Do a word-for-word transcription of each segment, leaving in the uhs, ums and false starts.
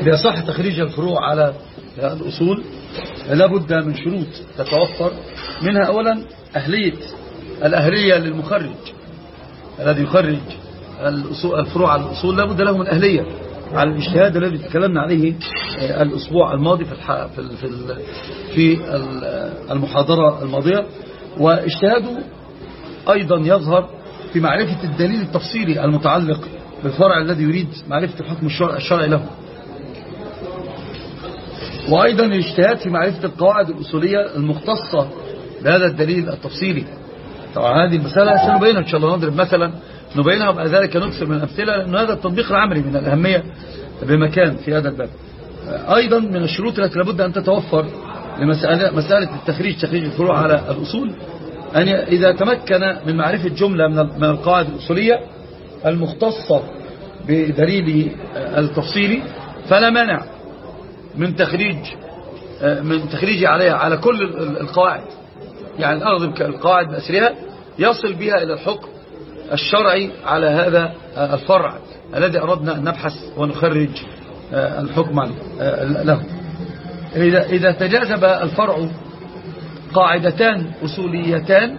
ليصح تخريج الفروع على الأصول لابد من شروط تتوفر، منها أولا أهلية الأهلية للمخرج الذي يخرج الفروع على الأصول، لابد له من أهلية على الاجتهاد الذي تكلمنا عليه الأسبوع الماضي في في في المحاضرة الماضية. واجتهاده أيضا يظهر في معرفة الدليل التفصيلي المتعلق بالفرع الذي يريد معرفة الحكم الشرعي له، وأيضا الاجتهاد في معرفة القواعد الأصولية المختصة بهذا الدليل التفصيلي. طبعا هذه المسألة سنبينها إن شاء الله، نضرب مثلا نبينها وبعد ذلك نكثر من الأمثلة، لأن هذا التطبيق العملي من الأهمية بمكان في هذا الباب. أيضا من الشروط التي لابد أن تتوفر لمسألة مسألة التخريج تخريج الفروع على الأصول أن إذا تمكن من معرفة جملة من القواعد الأصولية المختصة بدليل التفصيلي فلا مانع من تخريج من تخريجه عليها على كل القواعد، يعني الأخذ القواعد بأسرها يصل بها إلى الحكم الشرعي على هذا الفرع الذي أردنا أن نبحث ونخرج الحكم له. إذا إذا تجاذب الفرع قاعدتان أصوليتان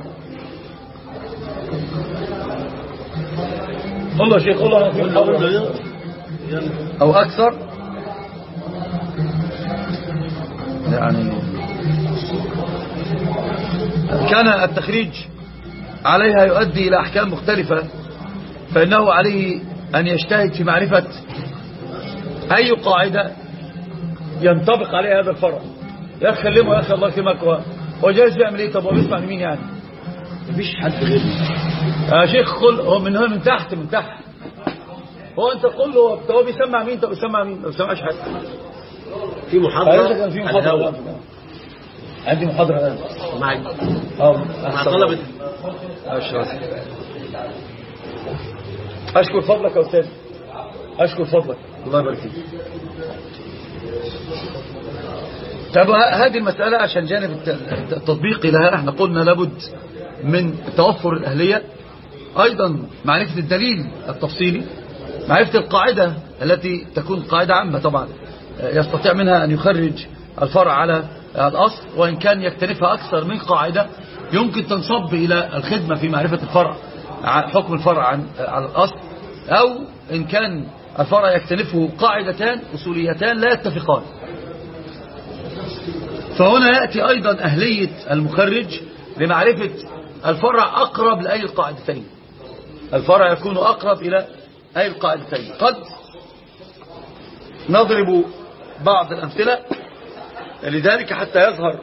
والله شيخ الله أو أكثر، يعني كان التخريج عليها يؤدي إلى أحكام مختلفة، فإنه عليه أن يجتهد في معرفة أي قاعدة ينطبق عليها هذا الفرع. يا أخي خليمه يا أخي الله يكرمك، هو جايز يعمل إيه؟ طب هو بيسمع لمين يعني؟ مفيش حد غير يا شيخ قل هو من هنا من تحت من تحت هو أنت قل له هو بيسمع مين؟ طب بيسمع مين؟ ما بيسمعش حد. في محاضرة كان في محاضرة عندي محاضرة الآن معي اه مع طلبة. أشكر فضلك يا أستاذ، أشكر فضلك، الله يبارك فيك. طب هذه المسألة عشان جانب التطبيق لها احنا قلنا لابد من توفر الأهلية، أيضا معرفة الدليل التفصيلي، معرفة القاعدة التي تكون قاعدة عامة طبعا يستطيع منها أن يخرج الفرع على الأصل، وإن كان يكتنفها أكثر من قاعدة يمكن تنصب إلى الخدمة في معرفة الفرع حكم الفرع عن على الأصل، أو إن كان الفرع يكتنفه قاعدتان أصوليتان لا يتفقان. فهنا يأتي أيضا أهلية المخرج لمعرفة الفرع أقرب لأي القاعدتين، الفرع يكون أقرب إلى أي القاعدتين. قد نضرب بعض الأمثلة لذلك حتى يظهر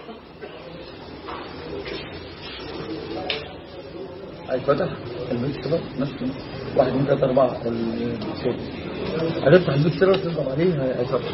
أي فتح الملك كده نفسه واحد من ثلاثة أربعة الصوت هتفتح الملك كده وتضرب عليه هيفتح.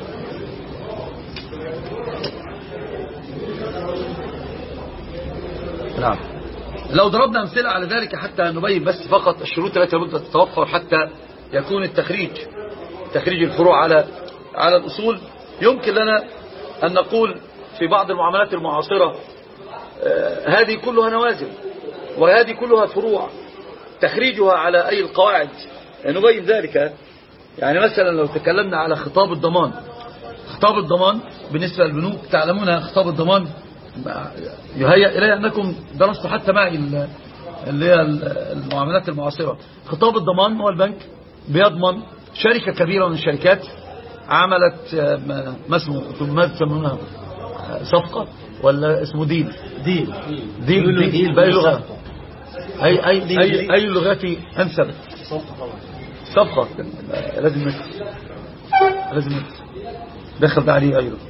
نعم، لو ضربنا أمثلة على ذلك حتى نبين بس فقط الشروط التي لابد تتوفر حتى يكون التخريج تخريج الفروع على على الأصول. يمكن لنا أن نقول في بعض المعاملات المعاصرة آه هذه كلها نوازل وهذه كلها فروع، تخريجها على أي القواعد نبين ذلك. يعني مثلا لو تكلمنا على خطاب الضمان، خطاب الضمان بالنسبة للبنوك تعلمون خطاب الضمان يهيأ إلي أنكم درستوا حتى معي اللي هي المعاملات المعاصرة. خطاب الضمان هو البنك بيضمن شركة كبيرة من الشركات عملت ما اسمه ما تسمونها صفقة ولا اسمه ديل ديل ديل ديل بأي لغة؟ أي أي أي أي اللغات أنسب؟ صفقة لازم نكتب لازم نكتب دخل ده عليه أيضا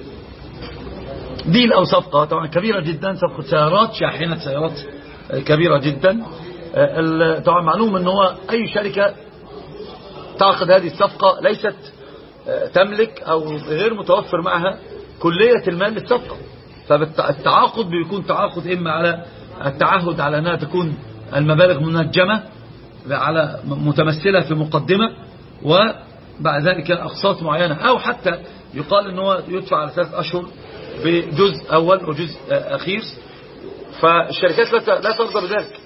ديل أو صفقة طبعا كبيرة جدا، صفقة سيارات شاحنة سيارات كبيرة جدا. طبعا معلوم أن هو أي شركة تعقد هذه الصفقة ليست تملك أو غير متوفر معها كلية المال للصفقة، فالتعاقد بيكون تعاقد إما على التعهد على أنها تكون المبالغ منجمة على متمثلة في مقدمة وبعد ذلك أقساط معينة، أو حتى يقال أنه يدفع على ثلاث أشهر بجزء أول وجزء أخير. فالشركات لا ترضى بذلك،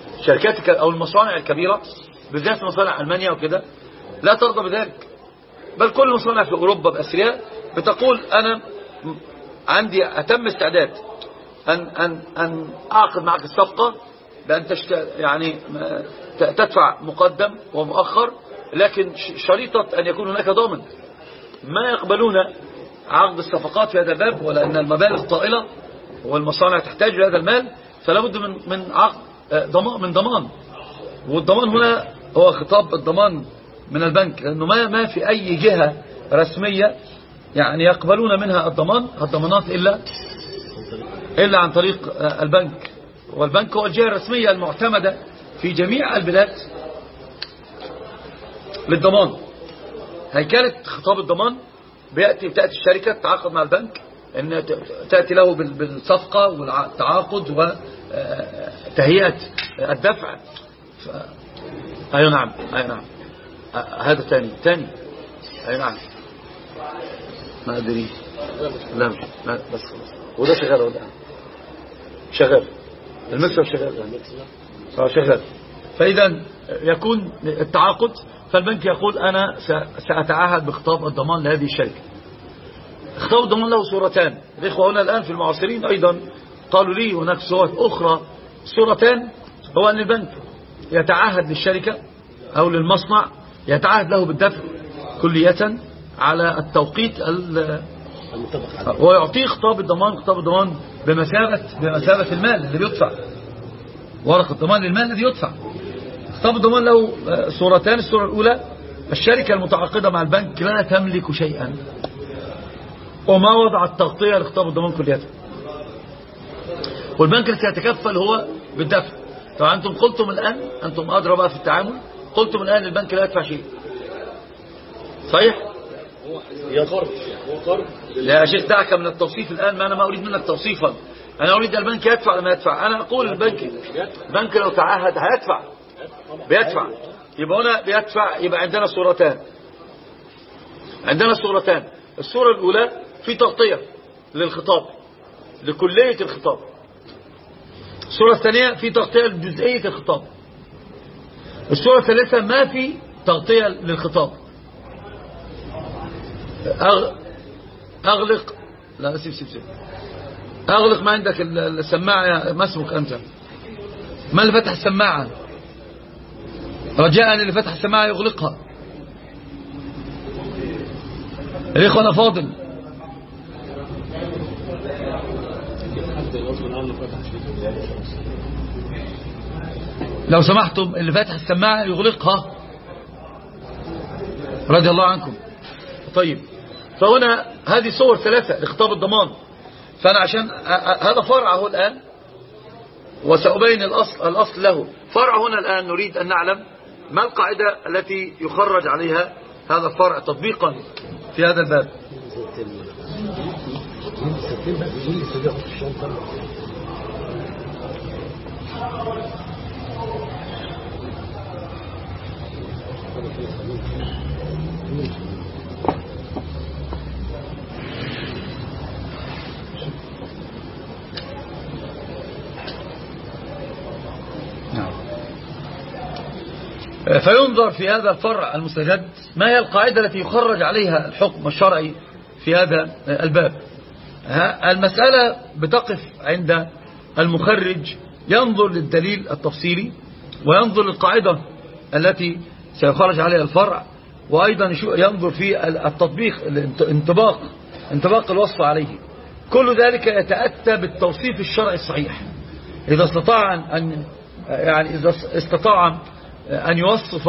الشركات أو المصانع الكبيرة بالذات مصانع ألمانيا وكده لا ترضى بذلك، بل كل مصانع في أوروبا بأسرها بتقول أنا عندي أتم استعداد أن, أن, أن أعقد معك الصفقة بأن تشت... يعني تدفع مقدم ومؤخر، لكن شريطة أن يكون هناك ضامن. ما يقبلون عقد الصفقات في هذا الباب، ولا أن المبالغ طائلة والمصانع تحتاج لهذا المال، فلا بد من من عقد ضمان من ضمان. والضمان هنا هو خطاب الضمان من البنك، لأنه ما ما في أي جهة رسمية يعني يقبلون منها الضمان الضمانات إلا إلا عن طريق البنك. والبنك هو الجهة الرسمية المعتمدة في جميع البلاد للضمان. هيكلة خطاب الضمان بيأتي بتأتي الشركة تتعاقد مع البنك أن تأتي له بالصفقة والتعاقد وتهيئة الدفع. ف... أيوة نعم أيوة نعم هذا ثاني ثاني أيوة نعم ما أدري لا مش ما بس وده شغال ولا شغال المكسب شغال اه شغال. فإذا يكون التعاقد، فالبنك يقول أنا سأتعهد بخطاب الضمان لهذه الشركة. خطاب الضمان له صورتان. الإخوة هنا الآن في المعاصرين أيضا قالوا لي هناك صورة أخرى. صورتان هو أن البنك يتعهد للشركة أو للمصنع يتعهد له بالدفع كلية على التوقيت ويعطيه خطاب الضمان. خطاب الضمان بمثابة بمثابة المال الذي يدفع، ورقة الضمان للمال الذي يدفع. خطاب الضمان له صورتان. الصورة الأولى الشركة المتعاقدة مع البنك لا تملك شيئا وما وضع التغطية لخطاب الضمان كلية، والبنك سيتكفل هو بالدفع. طبعا أنتم قلتم الآن، أنتم أدرى بقى في التعامل، قلتم الآن البنك لا يدفع شيء صحيح؟ هي قرض هو قرض لا يا شيخ دعك من التوصيف الآن، ما أنا ما أريد منك توصيفا، أنا أريد البنك يدفع ولا ما يدفع. أنا أقول البنك البنك لو تعهد هيدفع بيدفع. يبقى هنا بيدفع. يبقى عندنا صورتان عندنا صورتان الصورة الأولى في تغطية للخطاب لكلية الخطاب. الصورة الثانية في تغطية لجزئية الخطاب. الصورة الثالثة ما في تغطية للخطاب. أغلق لا سيب سيب سيب أغلق ما عندك السماعة. ما اسمك أنت؟ ما اللي فتح السماعة؟ رجاء اللي فتح السماعة يغلقها. الإخوة أنا فاضل. لو سمحتم اللي فتح السماعة يغلقها رضي الله عنكم. طيب فهنا هذه صور ثلاثة لخطاب الضمان. فأنا عشان هذا فرعه الآن وسأبين الأصل, الأصل له. فرع هنا الآن نريد أن نعلم ما القاعدة التي يخرج عليها هذا الفرع تطبيقا في هذا الباب. فينظر في هذا الفرع المستجد ما هي القاعدة التي يخرج عليها الحكم الشرعي في هذا الباب. المسألة بتقف عند المخرج، ينظر للدليل التفصيلي وينظر للقاعدة التي سيخرج عليها الفرع، وأيضا ينظر في التطبيق الانطباق انطباق الوصف عليه. كل ذلك يتأتى بالتوصيف الشرعي الصحيح. إذا استطاع أن يعني إذا استطاع أن يوصف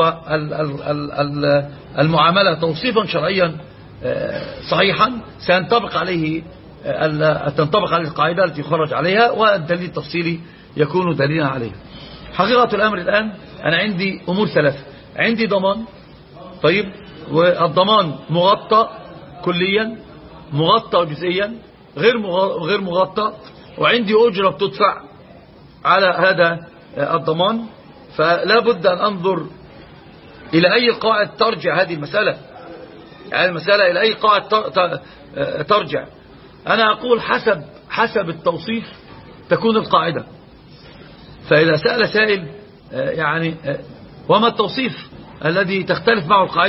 المعاملة توصيفا شرعيا صحيحا سينطبق عليه تنطبق عليه القاعدة التي يخرج عليها، والدليل التفصيلي يكون دليلا عليها. حقيقة الأمر الآن أنا عندي أمور ثلاثة. عندي ضمان، طيب، والضمان مغطى كليا، مغطى جزئيا، غير غير مغطى، وعندي أجرة بتدفع على هذا الضمان. فلا بد أن أنظر إلى أي قاعدة ترجع هذه المسألة، يعني المسألة إلى أي قاعدة ترجع. أنا أقول حسب حسب التوصيف تكون القاعدة. فإذا سأل سائل يعني وما التوصيف الذي تختلف معه القاعدة،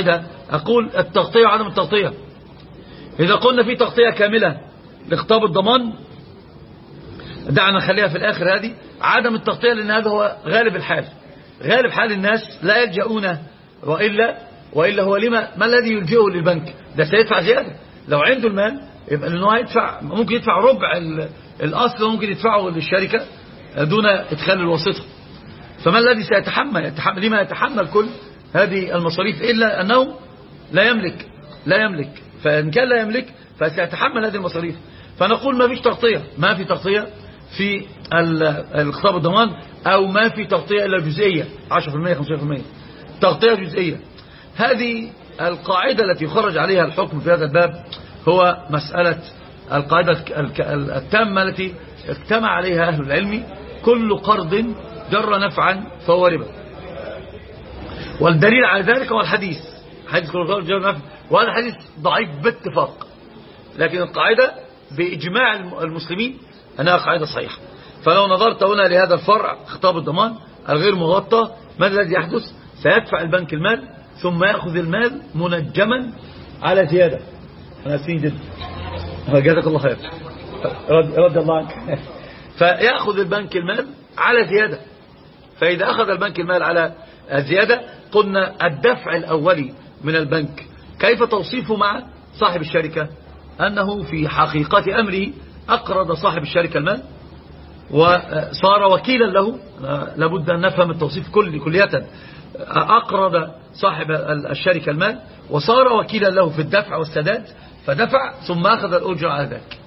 أقول التغطية وعدم التغطية. إذا قلنا في تغطية كاملة لخطاب الضمان دعنا نخليها في الآخر هذه. عدم التغطية لأن هذا هو غالب الحال، غالب حال الناس لا يلجؤون، وإلا وإلا هو لما ما الذي يلجئه للبنك؟ ده سيدفع زيادة لو عنده المال، يبقى لأنه هيدفع ممكن يدفع ربع الأصل وممكن يدفعه للشركة دون إدخال الواسطة. فما الذي سيتحمل؟ يتحمل لما يتحمل كل هذه المصاريف إلا أنه لا يملك لا يملك فإن كان لا يملك فسيتحمل هذه المصاريف. فنقول ما فيش تغطية، ما في تغطية في الخطاب الضمان، أو ما في تغطية إلا جزئية عشرة بالمئة خمسة عشر بالمئة تغطية جزئية. هذه القاعدة التي خرج عليها الحكم في هذا الباب هو مسألة القاعدة التامة التي اجتمع عليها أهل العلم: كل قرض جر نفعا فهو ربا. والدليل على ذلك هو الحديث، حديث كل قرض جر نفعا، وهذا حديث ضعيف باتفاق، لكن القاعدة بإجماع المسلمين أنها قاعدة صحيحة. فلو نظرت هنا لهذا الفرع خطاب الضمان الغير مغطى، ماذا الذي يحدث؟ سيدفع البنك المال ثم يأخذ المال منجما على زيادة. أنا أسفين جدا، جزاك الله خير، رد الله عنك. فيأخذ البنك المال على زيادة. فإذا أخذ البنك المال على زيادة، قلنا الدفع الأولي من البنك كيف توصيفه مع صاحب الشركة؟ أنه في حقيقة أمره أقرض صاحب الشركة المال وصار وكيلا له. لابد أن نفهم التوصيف كل كلية. أقرض صاحب الشركة المال وصار وكيلا له في الدفع والسداد، فدفع ثم أخذ الأجر على ذلك.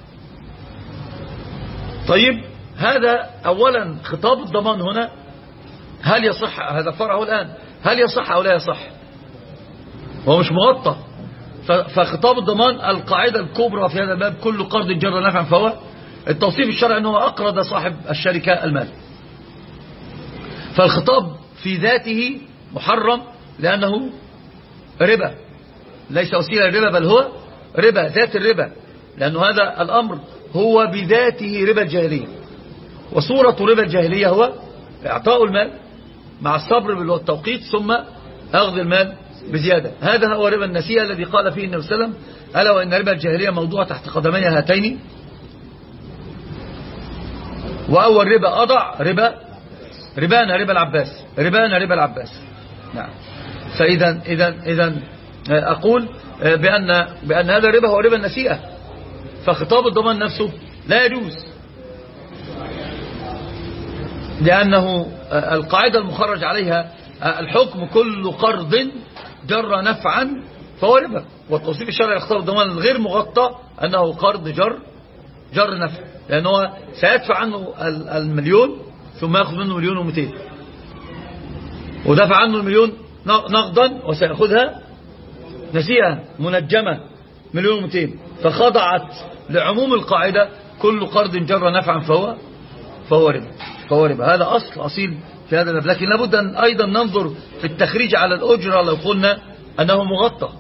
طيب، هذا أولا خطاب الضمان هنا هل يصح؟ هذا فرعه الآن، هل يصح أو لا يصح؟ هو مش مغطى. فخطاب الضمان القاعدة الكبرى في هذا الباب: كل قرض جر نفعا فهو. التوصيف الشرعي أنه أقرض صاحب الشركة المال. فالخطاب في ذاته محرم لأنه ربا، ليس وسيلة للربا، بل هو ربا، ذات الربا، لأنه هذا الأمر هو بذاته ربا الجاهلية. وصورة ربا الجاهلية هو إعطاء المال مع الصبر بالتوقيت ثم أخذ المال بزيادة. هذا هو ربا النسيئة الذي قال فيه النبي صلى الله عليه وسلم: ألا وإن ربا الجاهلية موضوع تحت قدمي هاتين. وأول ربا أضع ربا ربانا ربا العباس ربانا ربا العباس. نعم. فإذا إذا إذا أقول بأن بأن هذا الربا هو ربا النسيئة، فخطاب الضمان نفسه لا يجوز، لأنه القاعدة المخرج عليها الحكم: كل قرض جر نفعا فهو ربا. والتوصيف الشرعي لخطاب الضمان الغير مغطى أنه قرض جر جر نفع، لأنه سيدفع عنه المليون ثم يأخذ منه مليون ومئتين، ودفع عنه المليون نقدا وسيأخذها نسيئة منجمة مليون ومئتين، فخضعت لعموم القاعدة: كل قرض جر نفعا فهو فهو ربا فهو ربا. هذا أصل أصيل في هذا الباب. لكن لابد أن أيضا ننظر في التخريج على الأجرة. لو قلنا أنه مغطى،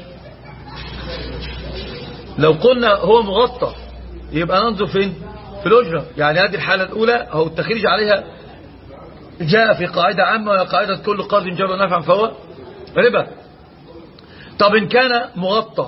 لو قلنا هو مغطى يبقى ننظر فين؟ في الأجرة. يعني هذه الحالة الأولى هو التخريج عليها جاء في قاعدة عامة، وهي قاعدة كل قرض جر نفعا فهو ربا. طب إن كان مغطى،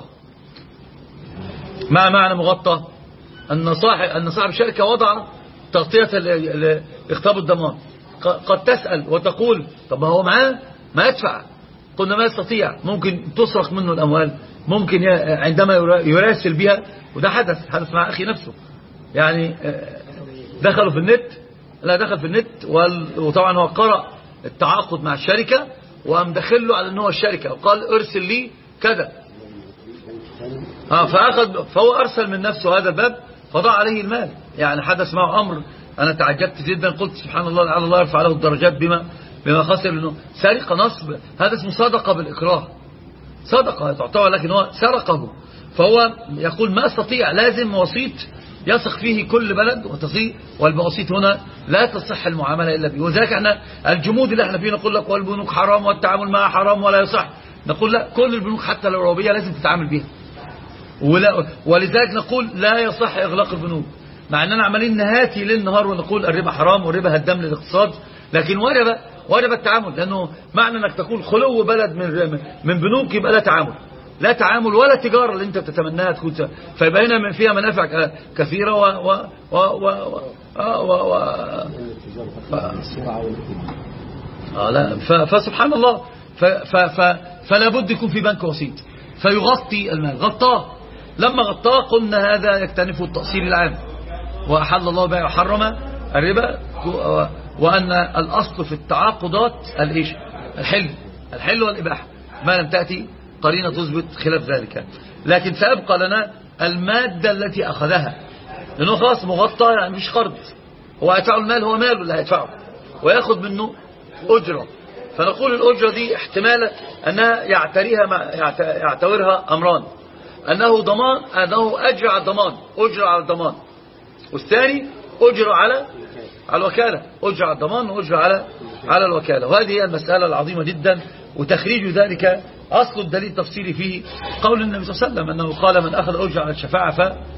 ما معنى مغطى؟ أن صاحب أن صاحب الشركة وضع تغطية لخطاب الضمان. قد تسأل وتقول: طب ما هو معاه ما يدفع. قلنا ما يستطيع، ممكن تسرق منه الأموال، ممكن عندما يراسل بها، وده حدث حدث مع أخي نفسه. يعني دخلوا في النت، لا دخل في النت، وطبعا هو قرأ التعاقد مع الشركة وقام دخل له على أنه الشركة وقال: ارسل لي كذا. آه فأخذ فهو أرسل من نفسه هذا الباب فضاع عليه المال. يعني حدث معه أمر أنا تعجبت جدا، قلت سبحان الله، لعل الله يرفع له الدرجات بما بما خسر، لأنه سرقة نصب. هذا اسمه صدقة بالإكراه، صدقة تعطوها لكن هو سرقه. فهو يقول ما استطيع، لازم وسيط يثق فيه كل بلد وتصير، والوسيط هنا لا تصح المعاملة إلا به. وذلك احنا الجمود اللي احنا فيه نقول لك والبنوك حرام والتعامل معها حرام ولا يصح، نقول لا، كل البنوك حتى لو ربوية لازم تتعامل بها. ولذلك نقول لا يصح إغلاق البنوك، مع أننا عمالين نهاتي ليل نهار ونقول الربا حرام والربا هدام للاقتصاد، لكن ورد وجب التعامل، لأنه معنى أنك تقول خلو بلد من من بنوك يبقى لا تعامل، لا تعامل ولا تجارة اللي أنت تتمناها تكون، فيبقى هنا فيها منافع كثيرة و و و و و و آه لا فسبحان الله، فلا بد يكون في بنك وسيط فيغطي المال. غطاه، لما غطاه قلنا هذا يكتنفه التأصيل العام، وأحل الله بيع وحرم الربا، وأن الأصل في التعاقدات الإيش؟ الحل الحل والإباحة، ما لم تأتي قرينة تثبت خلاف ذلك. لكن سيبقى لنا المادة التي أخذها، لأنه خلاص مغطى، يعني مش قرض، هو هيدفعه المال، هو ماله اللي هيدفعه ويأخذ منه أجرة. فنقول الأجرة دي احتمال أنها يعتريها يعتورها أمران، أنه ضمان، أنه أجر على الضمان، أجر على الضمان، والثاني أجر على على الوكالة، أجر على الضمان وأجر على على الوكالة. وهذه هي المسألة العظيمة جدا، وتخريج ذلك أصل الدليل التفصيلي فيه قول النبي صلى الله عليه وسلم أنه قال من أخذ أجر على الشفاعة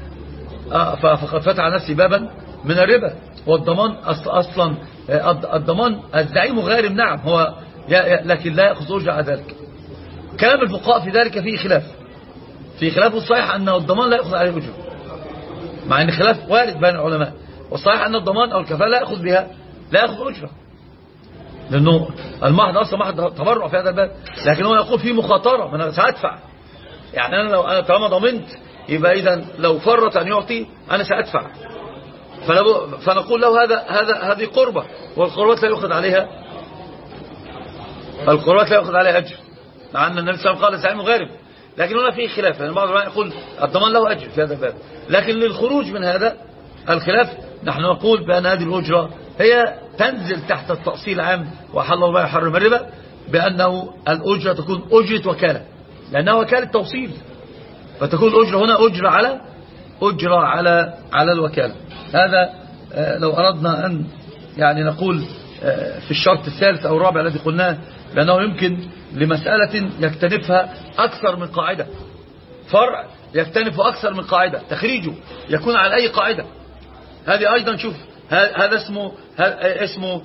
فقد فتح نفسه بابا من الربا. والضمان أصلا الضمان الزعيم غارم، نعم هو، لكن لا يأخذ أجر على ذلك. كلام الفقهاء في ذلك فيه خلاف، في خلاف الصحيح أن الضمان لا يأخذ عليه أجر، مع أن خلاف وارد بين العلماء، والصحيح أن الضمان أو الكفالة لا يأخذ بها لا يأخذ أجرة، لأنه المحض أصلا محض تبرع في هذا الباب. لكن هو يقول فيه مخاطرة، ما أنا سأدفع، يعني أنا لو أنا طالما ضمنت يبقى إذا لو فرط أن يعطي أنا سأدفع. فنقول له هذا هذا هذه قربة، والقربات لا يأخذ عليها القربات لا يأخذ عليها أجر، مع أن النبي صلى الله عليه وسلم قال الزعيم غارم. لكن هنا فيه خلاف، يعني بعض العلماء يقول الضمان له أجر في هذا الباب. لكن للخروج من هذا الخلاف نحن نقول بأن هذه الأجرة هي تنزل تحت التأصيل العام وحل الله بيع وحرم الربا، بأنه الأجرة تكون أجرة وكالة، لأنها وكالة توصيل، فتكون الأجرة هنا أجرة على أجرة على على الوكالة. هذا لو أردنا أن يعني نقول في الشرط الثالث أو الرابع الذي قلناه، لأنه يمكن لمسألة يكتنفها أكثر من قاعدة، فرع يكتنف أكثر من قاعدة، تخريجه يكون على أي قاعدة. هذه أيضا شوف، هذا اسمه اسمه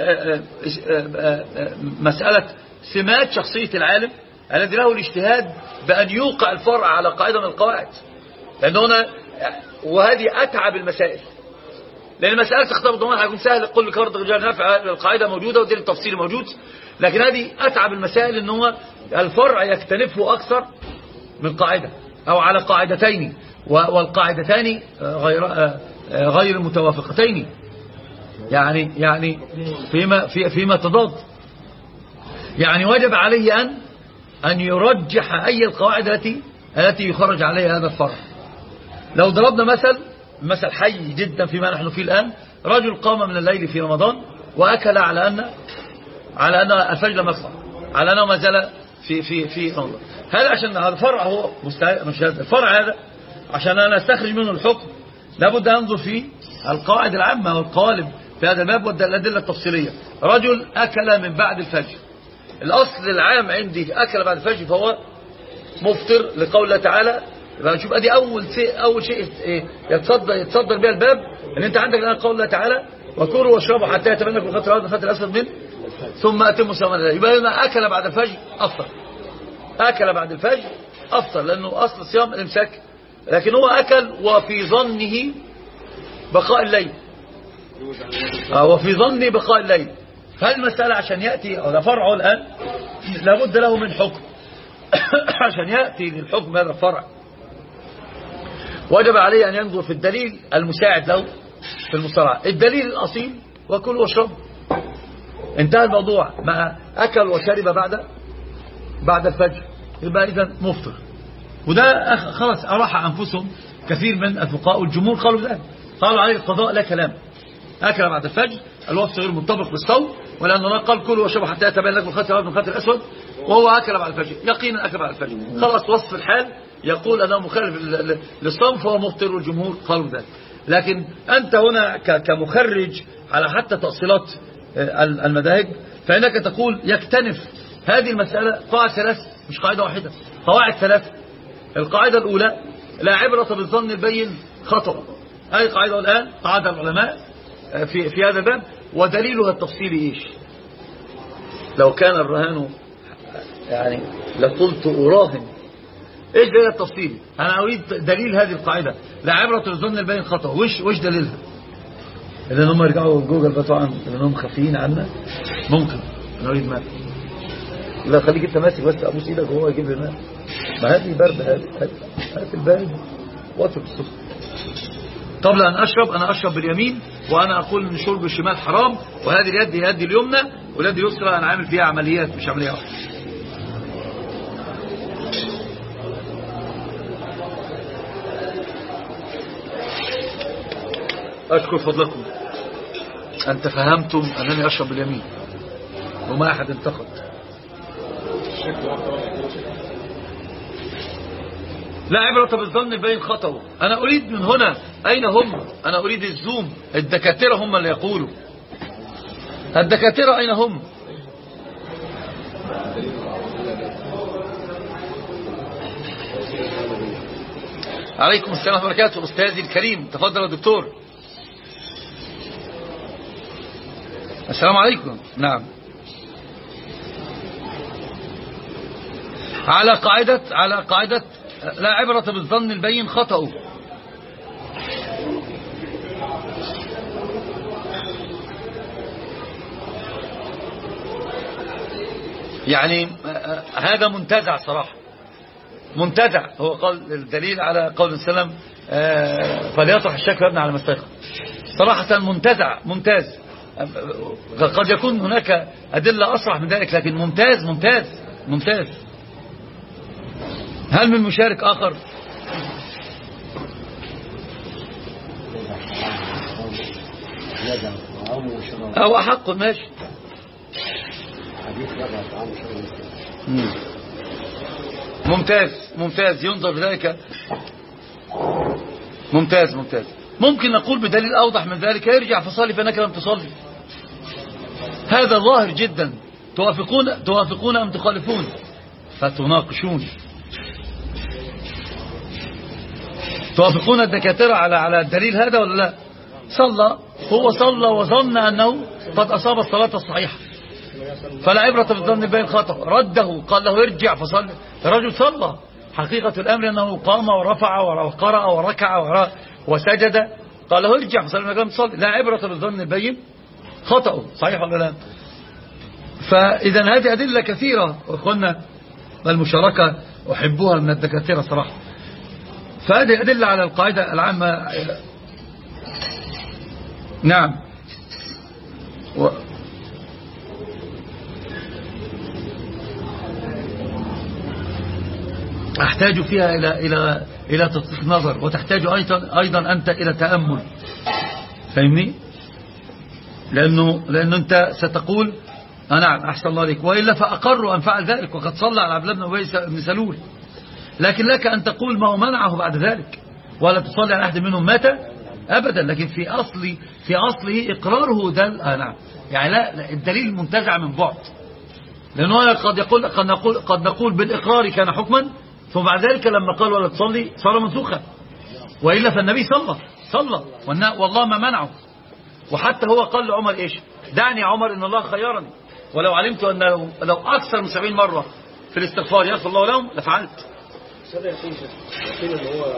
مسألة سمات شخصية العالم الذي له الاجتهاد بأن يوقع الفرع على قاعدة من القواعد، لأن هنا وهذه أتعب المسائل، لأن المسألة تختار الضمان هيكون سهل، قل لكارد رجال نافع القاعدة موجودة والدليل التفصيلي موجود. لكن هذه أتعب المسائل، إن هو الفرع يكتنفه أكثر من قاعدة أو على قاعدتين، والقاعدتان غير غير متوافقتين، يعني يعني فيما في فيما تضاد. يعني وجب عليه أن أن يرجح أي القواعد التي التي يخرج عليها هذا الفرع. لو ضربنا مثل مثل حي جدا فيما نحن فيه الآن، رجل قام من الليل في رمضان وأكل على أن على أن الفجر لم يطلع، على أنه ما زال في في في رمضان. هذا عشان هذا فرع، هو مش هذا الفرع، هذا عشان أنا أستخرج منه الحكم لابد أن أنظر في القواعد العامة والقوالب في هذا الباب والأدلة التفصيلية. رجل أكل من بعد الفجر، الأصل العام عندي أكل بعد الفجر فهو مفطر، لقول الله تعالى. شوف ادي اول شيء اول شيء يتصدر يتصدر بها الباب، ان انت عندك الان قول الله تعالى وكلوا واشربوا حتى يتبين لكم الخيط الابيض من الخيط الاسود من ثم اتموا صيام الليل. يبقى هنا اكل بعد الفجر افطر، اكل بعد الفجر افطر، لانه اصل الصيام الامساك. لكن هو اكل وفي ظنه بقاء الليل، وفي ظنه بقاء الليل. فالمسألة عشان يأتي أو فرعه الآن لابد له من حكم عشان يأتي للحكم هذا الفرع وجب عليه أن ينظر في الدليل المساعد له في المصطلح. الدليل الأصيل وكل واشرب، انتهى الموضوع. ما أكل وشرب بعد بعد الفجر يبقى إذن مفطر. وده خلاص أراح أنفسهم كثير من الفقهاء والجمهور قالوا ذلك، قالوا عليه القضاء لا كلام. أكل بعد الفجر الوصف غير منطبق بالصوم، ولأن الله قال كلوا واشربوا حتى يتبين لكم الخيط الأبيض من الخيط الأسود، وهو أكل بعد الفجر يقينا أكل بعد الفجر. خلاص وصف الحال يقول أنه مخالف للصوم فهو مفطر، والجمهور قالوا ذلك. لكن أنت هنا كمخرج على حتى تأصيلات المذاهب فإنك تقول يكتنف هذه المسألة قواعد ثلاث، مش قاعدة واحدة، قواعد ثلاث. القاعدة الأولى لا عبرة بالظن البين خطأ، هذه قاعدة الآن قاعدة العلماء في في هذا الباب، ودليلها التفصيلي إيش؟ لو كان الرهان يعني لقلت أراهن. ايش دليل التفصيل؟ انا اريد دليل هذه القاعدة، لا عبرة بالظن البين خطأ. وش وش دليلها؟ اللي هم يرجعوا جوجل بقى طبعا، اللي هم خفيين عنا. ممكن انا اريد ماء. لا خليك انت ماسك بس، ابوس ايدك وهو يجيب لي ماء. ما هذه برد، هذه هات البارد واترك السخن. قبل ان اشرب انا اشرب باليمين، وانا اقول ان شرب الشمال حرام، وهذه اليد هي يدي اليمنى، واليد اليسرى انا عامل فيها عمليات مش عمليه واحده. أشكر فضلكم أن تفهمتم أنني أشرب باليمين وما أحد انتقد. لا عبرة بالظن بين خطأ. أنا أريد من هنا أين هم؟ أنا أريد الزوم. الدكاترة هم اللي يقولوا. الدكاترة أين هم؟ عليكم السلام ورحمة الله وبركاته. أستاذي الكريم تفضل يا دكتور. السلام عليكم. نعم. على قاعدة على قاعدة لا عبرة بالظن البين خطأ. يعني هذا منتزع صراحة، منتزع. هو قال الدليل على قول السلام فليطرح الشك يبنى على ما استيقن. صراحة منتزع ممتاز. قد يكون هناك أدلة أصرح من ذلك، لكن ممتاز ممتاز ممتاز. هل من مشارك آخر؟ أو أحق ماشي. ممتاز ممتاز ينظر ذلك. ممتاز ممتاز. ممكن نقول بدليل أوضح من ذلك يرجع فصلي فإنك لم تصلي. هذا ظاهر جدا. توافقون توافقون أم تخالفون؟ فتناقشون. توافقون الدكاترة على على الدليل هذا ولا لا؟ صلى هو صلى وظن أنه قد أصاب الصلاة الصحيحة، فلا عبرة بالظن بين خطأ. رده قال له ارجع فصلي. الرجل صلى. حقيقة الأمر أنه قام ورفع وقرأ وركع وسجد. قال له ارجع فصلي ما كان تصلي. لا عبرة بالظن بين خطأ. صحيح ولا لا؟ فإذا هذه أدلة كثيرة أخوانا، المشاركة أحبها من الدكاترة صراحة. فهذه أدلة على القاعدة العامة. نعم. و أحتاج فيها إلى إلى إلى تدقيق نظر، وتحتاج أيضا أيضا أنت إلى تأمل. فاهمني؟ لأنه لأنه أنت ستقول نعم أحسن الله عليك، وإلا فأقروا أن فعل ذلك، وقد صلى على عبد الله بن سلول. لكن لك أن تقول ما هو منعه بعد ذلك، ولا تصلي على أحد منهم مات أبدا. لكن في أصل في أصله إقراره دل آه نعم. يعني لا الدليل منتزع من بعد، لأنه قد يقول قد نقول قد نقول بالإقرار كان حكما، ثم بعد ذلك لما قال ولا تصلي صار منسوخا. وإلا فالنبي صلى صلى والله ما منعه. وحتى هو قال لعمر إيش؟ دعني يا عمر إن الله خيرني، ولو علمت أنه لو أكثر من سبعين مرة في الاستغفار يغفر الله لهم لفعلت. سبع يقول يقول إن هو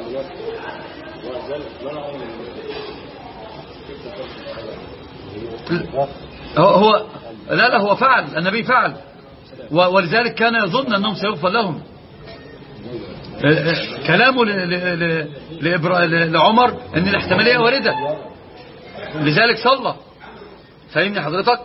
هو هو لا لا هو فعل. النبي فعل، ولذلك كان يظن أنهم سيغفر لهم. كلامه لعمر أن الاحتمالية واردة، لذلك صلى. فهمني حضرتك؟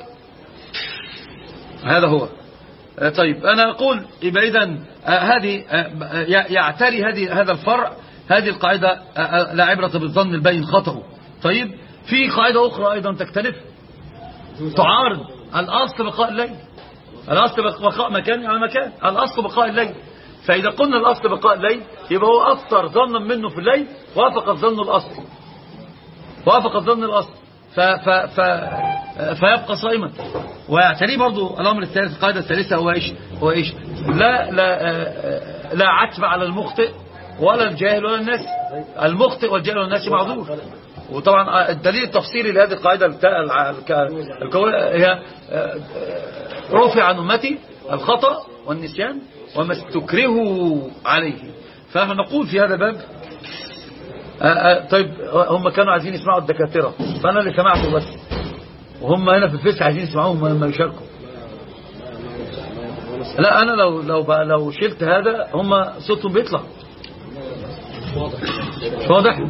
هذا هو. طيب أنا أقول يبقى إذن هذه يعتري هذه هذا الفرع، هذه القاعدة لا عبرة بالظن البين خطأ. طيب في قاعدة أخرى أيضا تختلف، تعارض الأصل بقاء الليل. الأصل بقاء مكان على مكان، الأصل بقاء الليل. فإذا قلنا الأصل بقاء الليل يبقى هو أفطر ظنا منه في الليل، وافق الظن الأصل وافق الظن الأصل ف ف ف فيبقى صائما. ويعتري برضو الأمر الثالث، القاعدة الثالثة هو إيش؟ هو إيش؟ لا لا لا عتب على المخطئ ولا الجاهل ولا الناس. المخطئ والجاهل والناس معذور. وطبعا الدليل التفصيلي لهذه القاعدة هي رفع عن أمتي الخطأ والنسيان وما استكرهوا عليه. فنحن نقول في هذا الباب طيب هم كانوا عايزين يسمعوا الدكاترة فأنا اللي سمعته بس، وهم هنا في الفيس عايزين يسمعوهم لما يشاركوا. لا أنا لو لو لو شلت هذا هم صوتهم بيطلع مش واضح.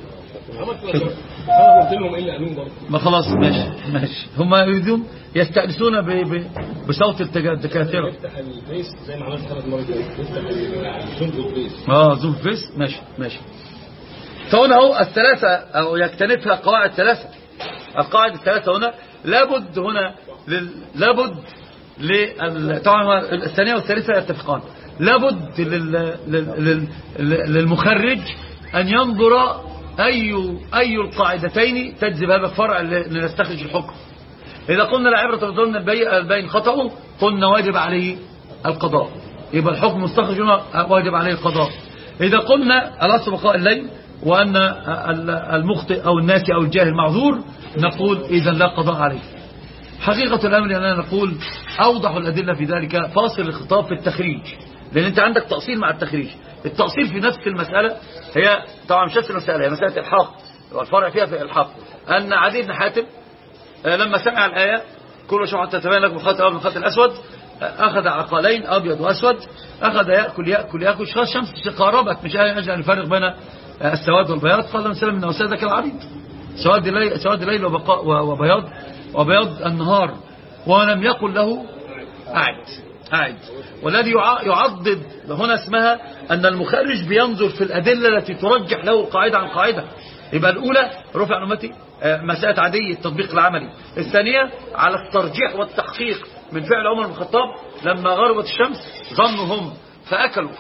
ما خلاص ماشي ماشي. هم يريدون يستأنسون بصوت الدكاترة. افتح الفيس زي ما عملت ثلاث مرات افتح الزوم في الفيس. اه زوم في الفيس ماشي ماشي. فهنا اهو الثلاثة او يكتنفها قواعد ثلاثة. القواعد الثلاثة هنا لابد هنا لل... لابد لل... طبعا الثانية والثالثة يتفقان. لابد لل... لل... لل... للمخرج أن ينظر أي أي القاعدتين تجذب هذا الفرع لنستخرج الحكم. إذا قلنا لا عبرة بظن البين خطأه قلنا واجب عليه القضاء، يبقى الحكم مستخرج واجب عليه القضاء. إذا قلنا الأصل بقاء الليل وأن المخطئ أو الناسي أو الجاهل معذور نقول إذا لا قضاء عليه. حقيقة الأمر أننا نقول أوضح الأدلة في ذلك فاصل الخطاب في التخريج، لأن أنت عندك تأصيل مع التخريج. التأصيل في نفس المسألة هي طبعا مش نفس المسألة، هي مسألة الحاق والفرع فيها في الحاق. أن عدي بن حاتم لما سمع الآية كل شيء حتى تبين لكم الخيط الأبيض من الخيط الأسود أخذ عقالين أبيض وأسود، أخذ يأكل يأكل يأكل الشمس قاربت مش أجل أن يفرق بين السواد والبياض. قال من سلم من وساد كالعبيد، سواد الليل سواد الليل وبياض وبياض النهار، ولم يقل له أعد أعد. والذي يعضد هنا اسمها أن المخرج بينظر في الأدلة التي ترجح له قاعدة عن قاعدة. يبقى الأولى رفع عن أمتي مسألة عادية التطبيق العملي. الثانية على الترجيح والتحقيق من فعل عمر بن الخطاب لما غربت الشمس ظنوا هم فأكلوا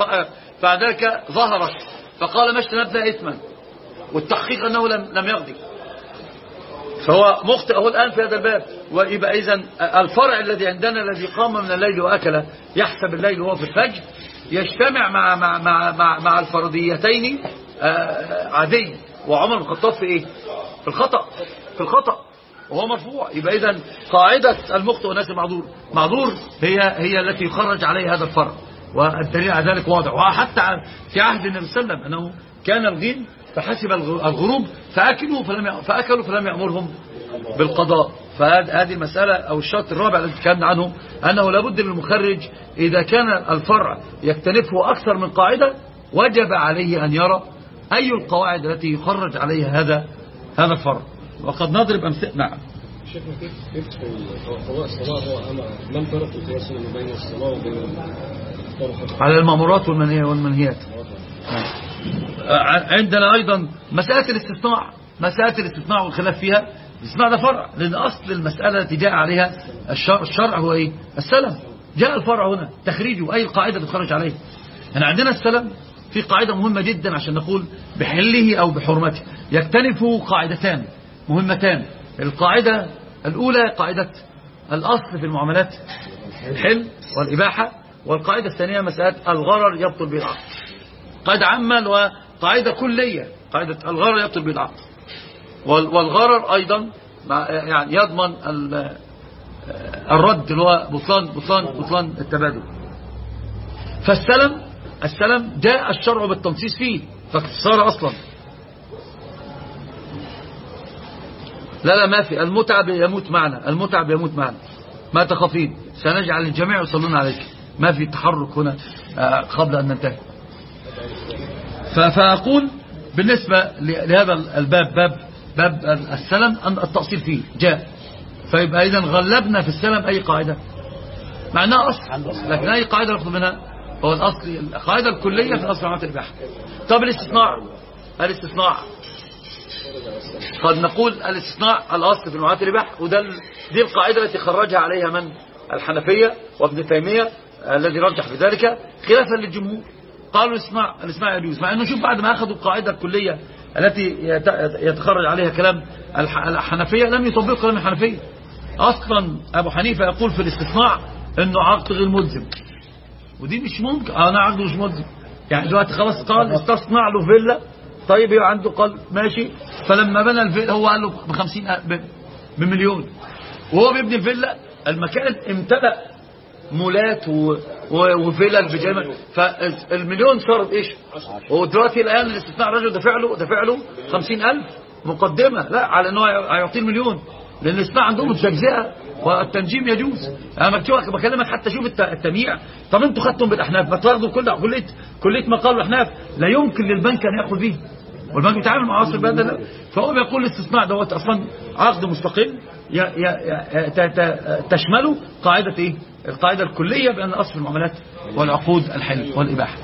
فذلك ظهرت فقال ما اجتنبنا إثما، والتحقيق أنه لم لم يغضي، فهو مخطئ هو الآن في هذا الباب. ويبقى إذن الفرع الذي عندنا الذي قام من الليل وأكل يحسب الليل وهو في الفجر يجتمع مع مع مع مع, مع الفرضيتين عادي، وعمر بن الخطاب في إيه؟ في الخطأ في الخطأ وهو مرفوع. يبقى إذن قاعدة المخطئ والناس المعذور معذور هي هي التي يخرج عليه هذا الفرع، والدليل على ذلك واضح. وحتى في عهد النبي صلى الله عليه وسلم أنه كان الغيم فحسب الغروب فأكلوا فلم فأكلوا فلم يأمرهم بالقضاء. فهذه المسألة أو الشرط الرابع الذي تكلمنا عنه أنه لابد للمخرج إذا كان الفرع يكتنفه أكثر من قاعدة وجب عليه أن يرى أي القواعد التي يخرج عليها هذا هذا الفرع. وقد نضرب أمثلة. نعم شيخنا كيف كيف قضاء الصلاة هو أمر لم ترك القياس بين الصلاة وبين على المأمورات والمنهيات. عندنا أيضا مسألة الاستثناء، مسألة الاستثناء والخلاف فيها. الاستثناء ده فرع، لأن أصل المسألة التي جاء عليها الشرع, الشرع هو إيه؟ السلم. جاء الفرع هنا تخريجه أي القاعدة تخرج عليه. هنا عندنا السلم في قاعدة مهمة جدا عشان نقول بحله أو بحرمته. يكتنف قاعدتان مهمتان. القاعدة الأولى قاعدة الأصل في المعاملات الحل والإباحة، والقاعدة الثانية مسألة الغرر يبطل به العقد. قاعدة عامة وقاعدة كلية، قاعدة الغرر يبطل به العقد، والغرر أيضا يعني يضمن الرد اللي هو بطلان بطلان بطلان التبادل. فالسلم السلم جاء الشرع بالتنصيص فيه فصار أصلا. لا لا ما في المتعب يموت معنا، المتعب يموت معنا ما تخافين سنجعل الجميع يصلون عليك. ما في تحرك هنا قبل أن ننتهي. فأقول بالنسبة لهذا الباب باب باب السلم أن التأصيل فيه جاء، فيبقى إذن غلبنا في السلم أي قاعدة معناها أصل، لكن أي قاعدة نأخذ منها هو الأصل القاعدة الكلية في الأصل عمات الإباحة. طب الاستثناء الاستثناء قد نقول الاستثناء الأصل في المعاملات الإباحة، وده دي القاعدة التي خرجها عليها من الحنفية وابن تيمية الذي رجح في ذلك خلافا للجمهور. قالوا الاستثناء الاستثناء يجوز، مع انه شوف بعد ما اخذوا القاعده الكليه التي يتخرج عليها كلام الحنفيه لم يطبقوا كلام الحنفيه. اصلا ابو حنيفه يقول في الاستثناء انه عقد غير ملزم، ودي مش ممكن. انا عقده مش ملزم يعني دلوقتي خلاص قال استصنع له فيلا، طيب يبقى عنده قال ماشي، فلما بنى الفيلا هو قال له بخمسين بمليون، وهو بيبني الفيلا المكان امتلأ مولات و... و... وفلل بجمع، فالمليون صار ايش؟ ودلوقتي الان الاستثناء الرجل دافع له دافع له خمسين ألف مقدمة لا على انه هيعطيه المليون، لان الاستثناء عندهم التجزئة والتنجيم يجوز. انا بكلمك حتى شوف التمييع. طب انتوا خدتم بالاحناف، ما تاخدوا كل كليه كليه ما قالوا الاحناف لا يمكن للبنك ان ياخذ به، والبنك بيتعامل مع عصر البدل. فهو بيقول الاستثناء دوت اصلا عقد مستقل ي... ي... تشمله قاعده ايه؟ القاعده الكليه بان اصل المعاملات والعقود الحل والاباحه.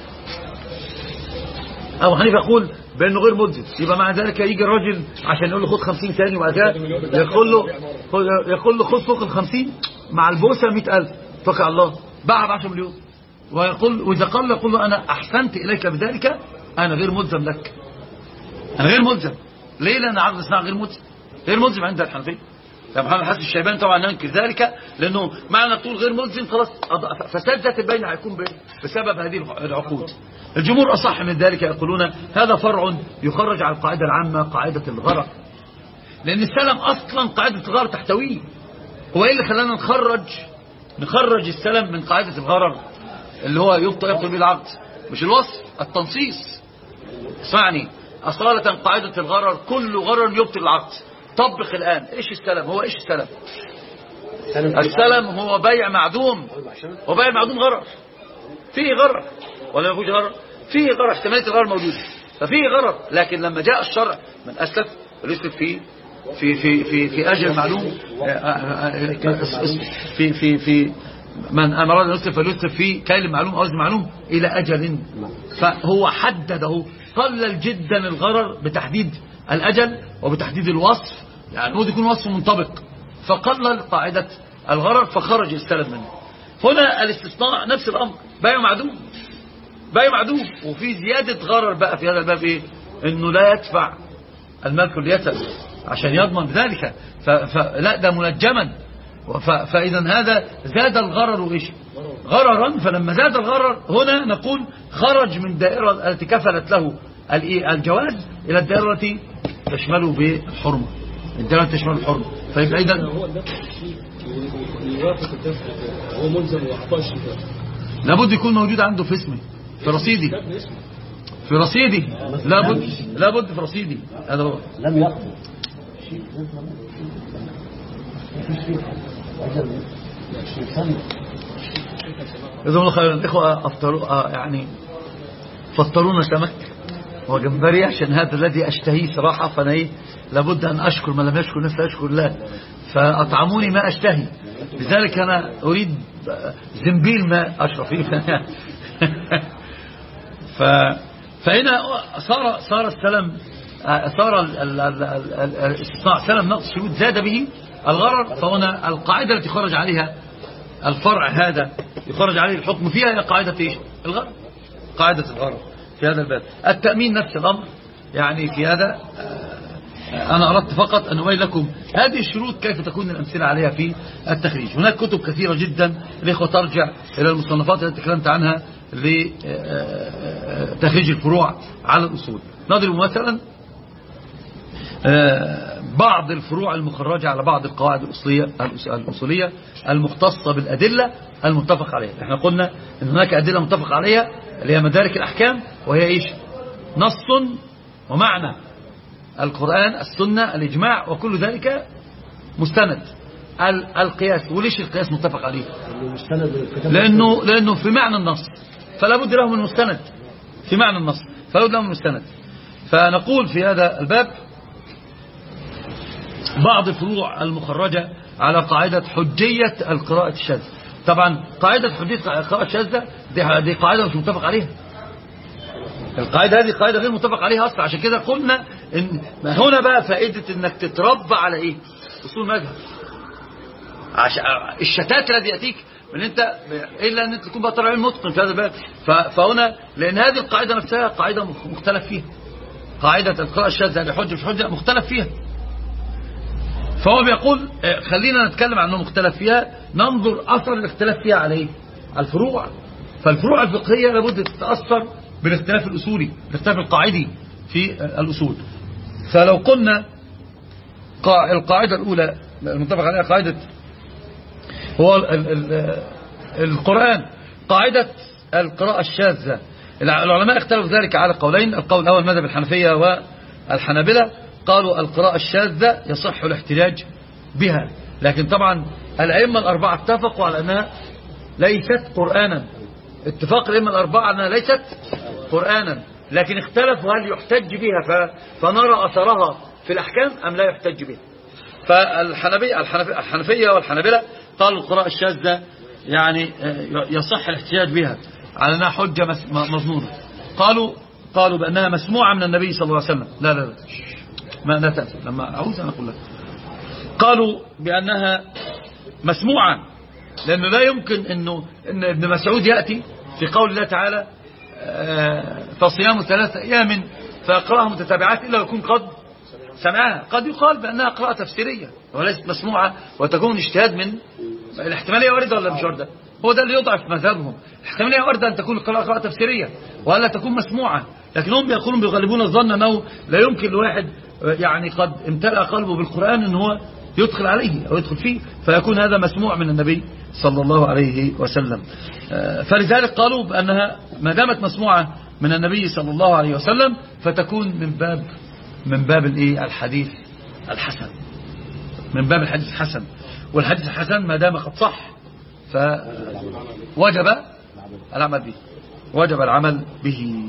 أبو حنيفة يقول بأنه غير ملزم، يبقى مع ذلك يجي الراجل عشان يقول له خد خمسين ثاني وبعد كده يقول له يقول له خد فوق الخمسين مع البوسة مئة ألف توكل على الله باع بعشرة مليون، ويقول وإذا قال يقول له أنا أحسنت إليك بذلك أنا غير ملزم لك، أنا غير ملزم. ليه؟ لأن عقد الاصناع غير ملزم، غير ملزم عند الحنفية. يا محمد حسن الشيباني طبعا ننكر ذلك، لأنه معنى طول غير ملزم خلاص فساد ذات البين هيكون بسبب هذه العقود. الجمهور أصح من ذلك يقولون هذا فرع يخرج على القاعدة العامة قاعدة الغرر، لأن السلم أصلا قاعدة الغرر تحتويه. هو إيه اللي خلانا نخرج نخرج السلم من قاعدة الغرر اللي هو يبطل يبطل بالعقد؟ مش الوصف، التنصيص. اسمعني، أصالة قاعدة الغرر كل غرر يبطل العقد. طبق الآن ايش السلم؟ هو ايش السلم؟ السلم هو بيع معدوم، وبيع معدوم غرر، فيه غرر ولا ما فيهوش غرر؟ فيه غرر، احتمالية الغرر موجودة، ففيه غرر. لكن لما جاء الشرع من أسلف الاسلف في في في في في أجل معلوم، في في في من أمر أن يسلف فليسلف في كيل معلوم أو وزن معلوم إلى أجل. فهو حدده، قلل جدا الغرر بتحديد الأجل وبتحديد الوصف، يعني هو يكون وصف منطبق، فقلل قاعدة الغرر فخرج السلم منه. هنا الاستثناء نفس الأمر، بيع معدوم، بيع معدوم، وفي زيادة غرر بقى في هذا الباب ايه؟ انه لا يدفع المال كلية عشان يضمن بذلك، فلا ده منجما، فإذا هذا زاد الغرر ايش؟ غررا. فلما زاد الغرر هنا نقول خرج من دائرة التي كفلت له الجواز إلى الدائرة التي تشمله بالحرمة، الدائرة التي تشمله الحرمة. فيبقى إذن هو الدفع يوافق الدفع، هو ملزم وأعطاه الشفاء، لابد يكون موجود عنده في اسمه، في رصيدي، في رصيدي لابد لابد في رصيدي. هذا هو لم يقبل إذا الله خير. الإخوة أفطروا يعني فطرونا سمك وجمبري عشان هذا الذي أشتهيه صراحة، فأنا إيه لابد أن أشكر من لم يشكر نفسه أشكر الله، فأطعموني ما أشتهي، لذلك أنا أريد زنبيل ما أشرب فيه. ف فهنا صار صار السلم صار الاستثناء سلم نقص شروط زاد به الغرر. فهنا القاعدة التي خرج عليها الفرع هذا يخرج عليه الحكم فيها هي قاعدة ايش؟ الغرر، قاعدة الغرر في هذا الباب. التأمين نفس الأمر، يعني في هذا أنا أردت فقط أن أبين لكم هذه الشروط كيف تكون الأمثلة عليها في التخريج. هناك كتب كثيرة جدا، الإخوة ترجع إلى المصنفات التي تكلمت عنها لتخريج الفروع على الأصول. نضرب مثلا بعض الفروع المخرجة على بعض القواعد الأصولية الأصولية المختصة بالأدلة المتفق عليها. احنا قلنا أن هناك أدلة متفق عليها اللي هي مدارك الأحكام، وهي إيش؟ نص ومعنى، القرآن، السنة، الإجماع، وكل ذلك مستند. القياس، وليش القياس متفق عليه؟ لأنه, لأنه في معنى النص، فلا بد له من مستند في معنى النص، فلا بد له من مستند. فنقول في هذا الباب بعض الفروع المخرجة على قاعدة حجية القراءة الشاذة. طبعا قاعدة حجية القراءة الشاذة دي قاعدة مش متفق عليها، القاعدة هذه قاعدة غير متفق عليها أصلا. عشان كده قلنا إن هنا بقى فائدة إنك تتربى على إيه؟ أصول مذهب. الشتات الذي يأتيك من أنت إلا أن أنت تكون بقى طالع متقن في هذا الباب. فهنا لأن هذه القاعدة نفسها قاعدة مختلف فيها، قاعدة القراءة الشاذة هذه حجة مش حجة مختلف فيها. فهو بيقول خلينا نتكلم عنه مختلف فيها، ننظر أثر الاختلاف فيها على إيه؟ الفروع. فالفروع الفقهية لابد تتأثر بالاختلاف الأصولي، الاختلاف القاعدي في الأصول. فلو قلنا القاعدة الأولى المتفق عليها قاعدة هو ال ال ال القرآن قاعدة القراءة الشاذة. العلماء اختلفوا ذلك على قولين. القول الأول مذهب الحنفية والحنابلة قالوا القراءة الشاذة يصح الاحتجاج بها، لكن طبعا الأئمة الأربعة اتفقوا على أنها ليست قرآنا. اتفاق الأئمة الأربعة أنها ليست قرآنا، لكن اختلفوا هل يحتج بها فنرى أثرها في الأحكام أم لا يحتج بها. فالحنفية الحنفية والحنابلة قالوا القراءة الشاذة يعني يصح الاحتجاج بها على أنها حجة مظنونة. قالوا قالوا بأنها مسموعة من النبي صلى الله عليه وسلم. لا لا لا ما لا تأتي لما أعوز أنا أقول لك. قالوا بأنها مسموعة لأنه لا يمكن أنه إن ابن مسعود يأتي في قول الله تعالى فصيام ثلاثة أيام فيقرأها متتابعات إلا ويكون قد سمعها. قد يقال بأنها قراءة تفسيرية وليست مسموعة وتكون اجتهاد من الاحتمالية واردة ولا مش واردة. هو ده اللي يضعف مذهبهم. الاحتمالية واردة أن تكون القراءة قراءة تفسيرية ولا تكون مسموعة، لكن هم يقولون بيغلبون الظن أنه لا يمكن لواحد يعني قد امتلأ قلبه بالقرآن أن هو يدخل عليه أو يدخل فيه فيكون هذا مسموع من النبي صلى الله عليه وسلم. فلذلك قالوا بأنها ما دامت مسموعة من النبي صلى الله عليه وسلم فتكون من باب من باب الايه الحديث الحسن، من باب الحديث الحسن. والحديث الحسن ما دام قد صح فوجب العمل به، وجب العمل به.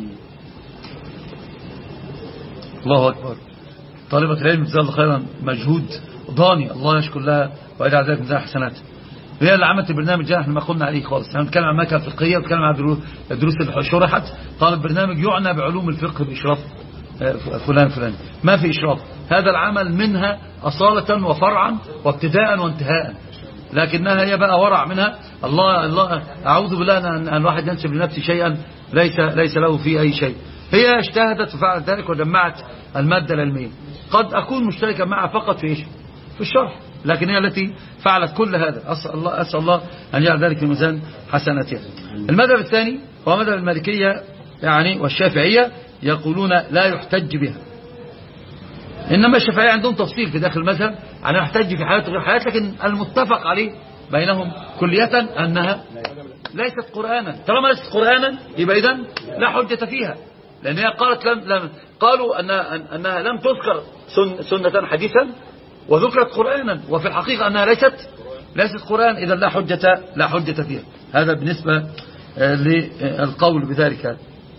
الله أكبر. طالبة العلم جزاها الله خيرا مجهود ضاني، الله يشكر لها ويجعل ذلك ميزان حسنات. هي اللي عملت البرنامج ده احنا ما قلنا عليه خالص. احنا بنتكلم عن المكتبة الفقهية وبنتكلم عن الدروس اللي شرحت. طالب برنامج يعنى بعلوم الفقه بإشراف فلان فلان، ما في إشراف. هذا العمل منها أصالة وفرعا وابتداء وانتهاء، لكنها هي بقى ورع منها. الله الله أعوذ بالله أن الواحد ينسب لنفسه شيئا ليس ليس له فيه أي شيء. هي اجتهدت وفعلت ذلك وجمعت المادة العلمية. قد أكون مشتركا معها فقط في إيش؟ في الشرح، لكن هي التي فعلت كل هذا. أسأل الله, أسأل الله أن يجعل ذلك في ميزان حسناتها. المذهب الثاني هو مذهب المالكية يعني والشافعية، يقولون لا يحتج بها. إنما الشافعية عندهم تفصيل في داخل المذهب عن يحتج في حياته غير حياته، لكن المتفق عليه بينهم كلية أنها ليست قرآنا. طالما ليست قرآنا يبقى إذن لا حجة فيها، لأنها قالت لم لم قالوا أنها, أنها لم تذكر سن سنة حديثا وذكرت قرآنا، وفي الحقيقة أنها ليست ليست قرآن، إذا لا حجة لا حجة فيها. هذا بالنسبة للقول بذلك.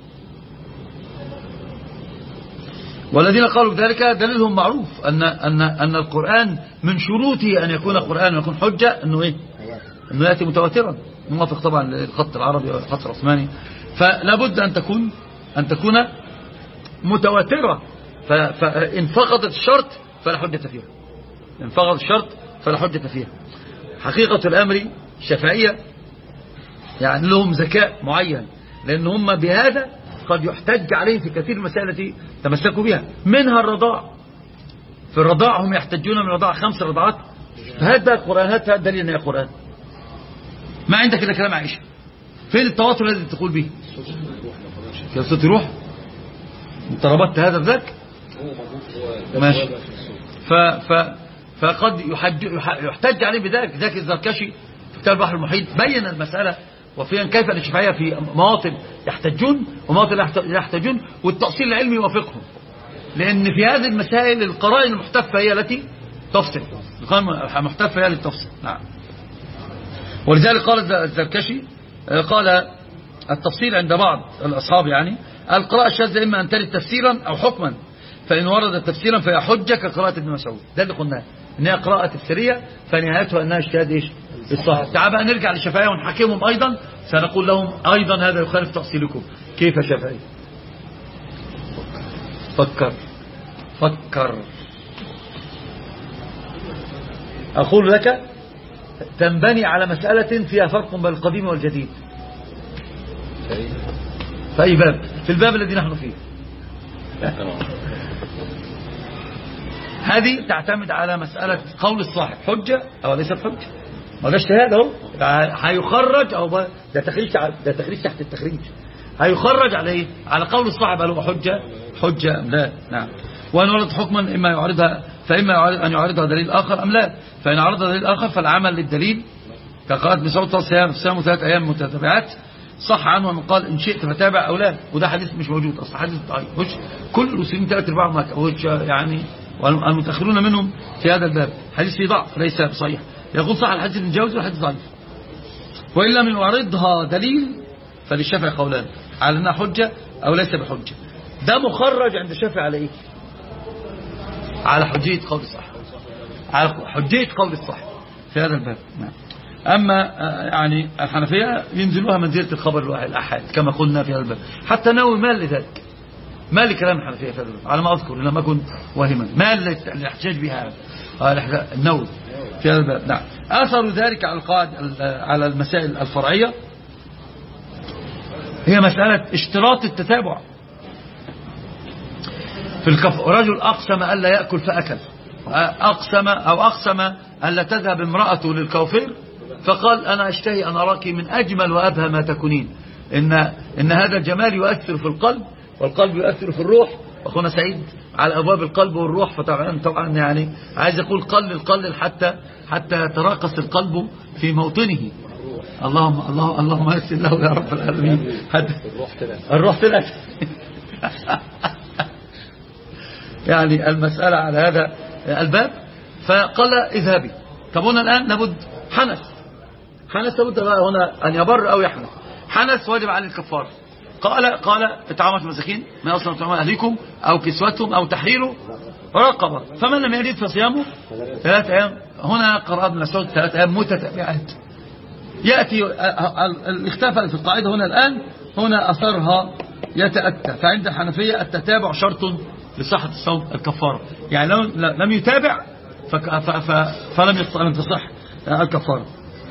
والذين قالوا بذلك دليلهم معروف أن أن أن القرآن من شروطه أن يكون قرآن ويكون حجة أنه إيه؟ أنه يأتي متواترا، موافق طبعا للخط العربي والخط العثماني. فلا بد أن تكون أن تكون متواترة. فإن فقدت الشرط فلا حجة فيها، إن فقدت الشرط فلا حجة فيها. حقيقة الأمر الشافعية يعني لهم ذكاء معين، لأن هم بهذا قد يحتج عليه في كثير من المسائل التي تمسكوا بها، منها الرضاع. في الرضاع هم يحتجون من الرضاع خمس رضاعات، فهات بقى القرآن، هات الدليل أن هي قرآن. ما عندك إلا كلام عائشة. فين التواتر الذي تقول به؟ كيف صوت يروح؟ انت ربطت هذا بذاك؟ ماشي. ف ف فقد يحتج عليه بذلك. ذاك الزركشي في كتاب البحر المحيط بين المسألة وفيها كيف الشافعية في مواطن يحتجون ومواطن لا يحتجون، والتأصيل العلمي يوافقهم، لأن في هذه المسائل القرائن المحتفة هي التي تفصل، القرائن المحتفة هي التي تفصل. نعم. ولذلك قال الزركشي قال التفصيل عند بعض الأصحاب يعني القراءة الشاذة إما أن ترد تفسيرا أو حكما، فإن وردت تفسيرا فهي حجة كقراءة ابن مسعود. ده اللي قلناه إنها قراءة تفسيرية فنهايتها أنها اجتهاد إيش؟ الصحيح. تعال بقى نرجع للشافعية ونحكمهم أيضا، سنقول لهم أيضا هذا يخالف تفصيلكم. كيف شافعي؟ فكر فكر أقول لك تنبني على مسألة فيها فرق بين القديم والجديد. في أي باب؟ في الباب الذي نحن فيه. هذه تعتمد على مسألة قول الصاحب حجة أو ليست حجة. وده اجتهاد اهو، هيخرج او ده تخريج ده تخريج تحت التخريج، هيخرج على ايه؟ على قول الصاحب هل هو حجة حجة ام لا. نعم. وان ورد حكما اما يعرضها فاما يعرض ان يعرضها دليل اخر ام لا. فان عرضها دليل اخر فالعمل للدليل كقراءة ابن مسعود صيام صيام ثلاث أيام متتابعات صح عنه أنه قال إن شئت فتابع أو لا، وده حديث مش موجود أصلا، حديث ضعيف. كل المسلمين ثلاث أرباعهم يعني والمتأخرون منهم في هذا الباب حديث فيه ضعف ليس صحيح. يقول صح الحديث ابن جوزي والحديث ضعيف. وإن لم يعرضها دليل فللشافعي قولان على أنها حجة أو ليس بحجة. ده مخرج عند الشافعي على إيه؟ على حجية قول الصح، على حجية قول الصح في هذا الباب. نعم. أما يعني الحنفية ينزلوها منزلة الخبر الأحاد كما قلنا في هذا الباب. حتى نووي مال لذلك، مال لكلام الحنفية في هذا الباب على ما أذكر لما كنت واهما، مال للاحتجاج بها النووي في هذا الباب. نعم. أثر ذلك على القواعد على المسائل الفرعية هي مسألة اشتراط التتابع في الكف. رجل أقسم ألا يأكل فأكل، أقسم أو أقسم ألا تذهب امرأته للكوافير فقال أنا أشتهي أن أراك من أجمل وأبهى ما تكونين. إن, إن هذا الجمال يؤثر في القلب والقلب يؤثر في الروح. أخونا سعيد على أبواب القلب والروح، فطبعا طبعا يعني عايز أقول قلل قلل حتى حتى يتراقص القلب في موطنه. اللهم الله اللهم يسر له يا رب العالمين. حتى الروح طلعت يعني المسألة على هذا الباب. فقال اذهبي. طب هنا الآن لابد حنث حنث لابد هنا أن يبر أو يحنث. حنث واجب عليه الكفار. قال قال إطعام مساكين ما أصلا طعام أهليكم أو كسوتهم أو تحرير رقبة، فمن لم يجد فصيامه ثلاث أيام. هنا قرأ ابن مسعود ثلاث أيام متتابعات. يأتي الاختفاء في القاعدة هنا الآن هنا أثرها يتأتى. فعند الحنفية التتابع شرط لصحة الصوم الكفارة، يعني لو لم يتابع فلم تصح الكفارة.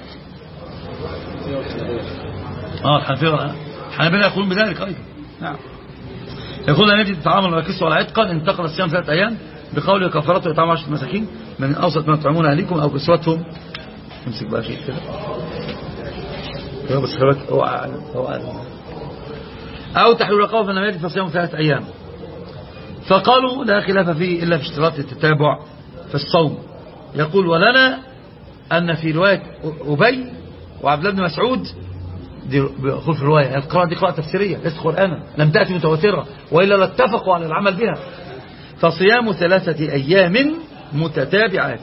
اه الحنفية الحنفية يقولون بذلك أيضا. نعم. يقول أن يجد الطعام والكسوة ولا عتقا انتقل الصيام ثلاثة أيام بقوله كفارته إطعام عشرة مساكين من أوسط ما تطعمون أهليكم أو كسوتهم. امسك بقى شيء كده بس خلوك هو أعلم هو أعلم أو تحرير رقبة فلم يجد فصيام ثلاثة أيام. فقالوا لا خلاف فيه إلا في اشتراط التتابع في الصوم. يقول ولنا أن في رواية أبي وعبد الله بن مسعود دي في الرواية القراءة دي قراءة تفسيرية ليست قرآنا، لم تأتي متواترة وإلا لاتفقوا على العمل بها. فصيام ثلاثة أيام متتابعات.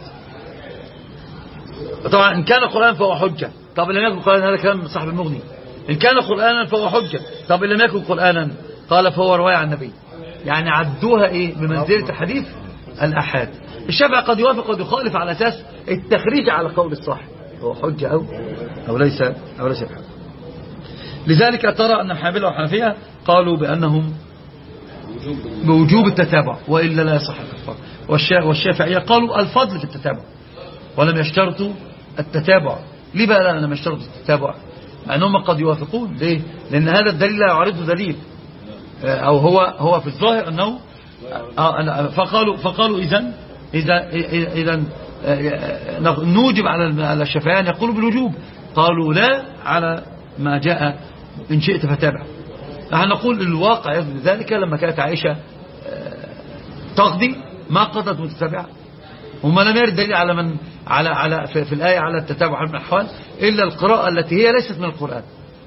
طبعا إن كان قرآن فهو حجة. طب لم يكن قرآن، هذا كلام صاحب المغني. إن كان قرآنا فهو حجة. طب لم يكن قرآنا قال فهو رواية عن النبي. يعني عدوها إيه بمنزلة حديث الأحاد. الشافعي قد يوافق قد يخالف على أساس التخريج على قول الصح هو حجة أو أو ليس أو ليس بحجة. لذلك ترى أن الحنابلة والحنفية قالوا بأنهم بوجوب التتابع وإلا لا يصح الكفارة. والشافعية قالوا الفضل في التتابع ولم يشترطوا التتابع. ليه بقى لم يشترطوا التتابع؟ أنهم قد يوافقون. ليه؟ لأن هذا الدليل لا يعرضه دليل، أو هو هو في الظاهر أنه فقالوا فقالوا إذن إذا إذا نوجب على الشافعية أن يقولوا بالوجوب. قالوا لا على ما جاء إن شئت فتابع. نحن نقول الواقع يثبت ذلك. لما كانت عائشة تقضي ما قضت متتابعة، وما لم يرد دليل على من على على في, في الآية على التتابع من الأحوال إلا القراءة التي هي ليست من القرآن.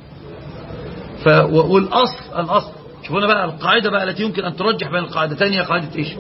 والأصل الأصل شوفونا بقى القاعدة بقى التي يمكن أن ترجح بين القاعدتين هي قاعدة إيش؟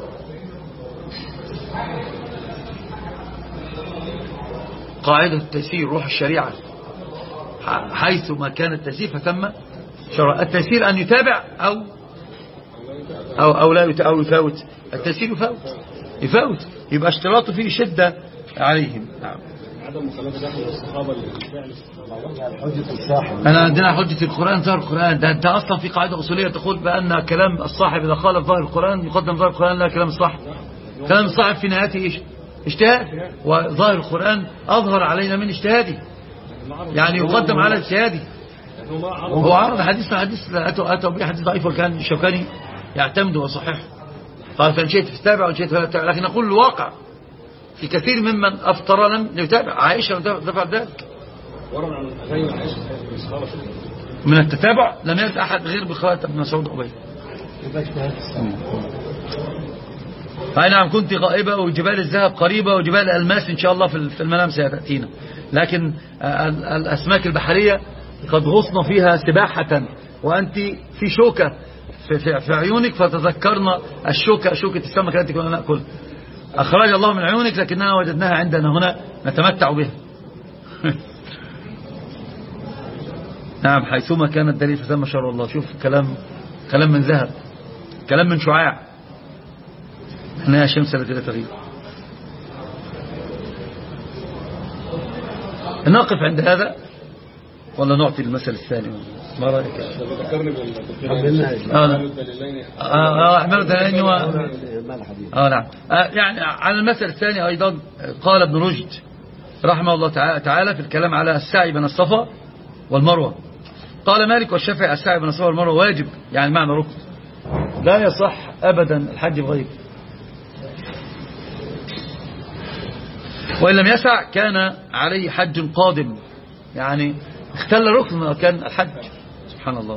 قاعدة التيسير روح الشريعة. حيث ما كان التيسير فثم شرع. التيسير أن يتابع أو أو أو لا أو يفاوت. التيسير يفاوت يفاوت يبقى اشتراطه فيه شدة عليهم. نعم. عدم مخالفة داخل الصحابة للفعل حجة الصاحب. أنا عندنا حجة القرآن ظاهر القرآن. ده أنت أصلا في قاعدة أصولية تقول بأن كلام الصاحب إذا خالف ظاهر القرآن يقدم ظاهر القرآن لا كلام الصاحب. كلام الصاحب في نهايته إيش؟ اجتهاد. وظاهر القرآن أظهر علينا من اجتهادي، يعني يقدم على اجتهادي. هو عرض حديث حديث أتوا به حديث ضعيف وكان الشوكاني يعتمد وصحيح. قال فإن شئت تتابع وإن شئت تتابع. لكن نقول الواقع في كثير ممن أفطر لم يتابع. عائشة تفعل ذلك من التتابع. لم يرد أحد غير بخواتم ابن مسعود أبي. أي نعم كنت غائبة وجبال الذهب قريبة وجبال الألماس إن شاء الله في المنام سيأتينا. لكن الأسماك البحرية قد غصن فيها سباحة وأنت في شوكة في, في, في عيونك، فتذكرنا الشوكة شوكة السمكة التي كنا نأكل، أخرج الله من عيونك لكننا وجدناها عندنا هنا نتمتع بها. نعم، حيثما كان الدليل فثم شر الله. شوف كلام كلام من ذهب، كلام من شعاع، إنها شمس التي لا تغيب. نقف عند هذا ولا نعطي المثل الثاني؟ ما رأيك؟ ذكرني أحمد الدليل و... آه نعم. آه يعني على المثل الثاني أيضا قال ابن رشد رحمه الله تعالى في الكلام على السعي بين الصفا والمروة، قال مالك والشافعي السعي بين الصفا والمروة واجب، يعني معنى ركن، لا يصح أبدا الحج بغير، وإن لم يسع كان عليه حج قادم، يعني اختل ركن كان الحج. سبحان الله.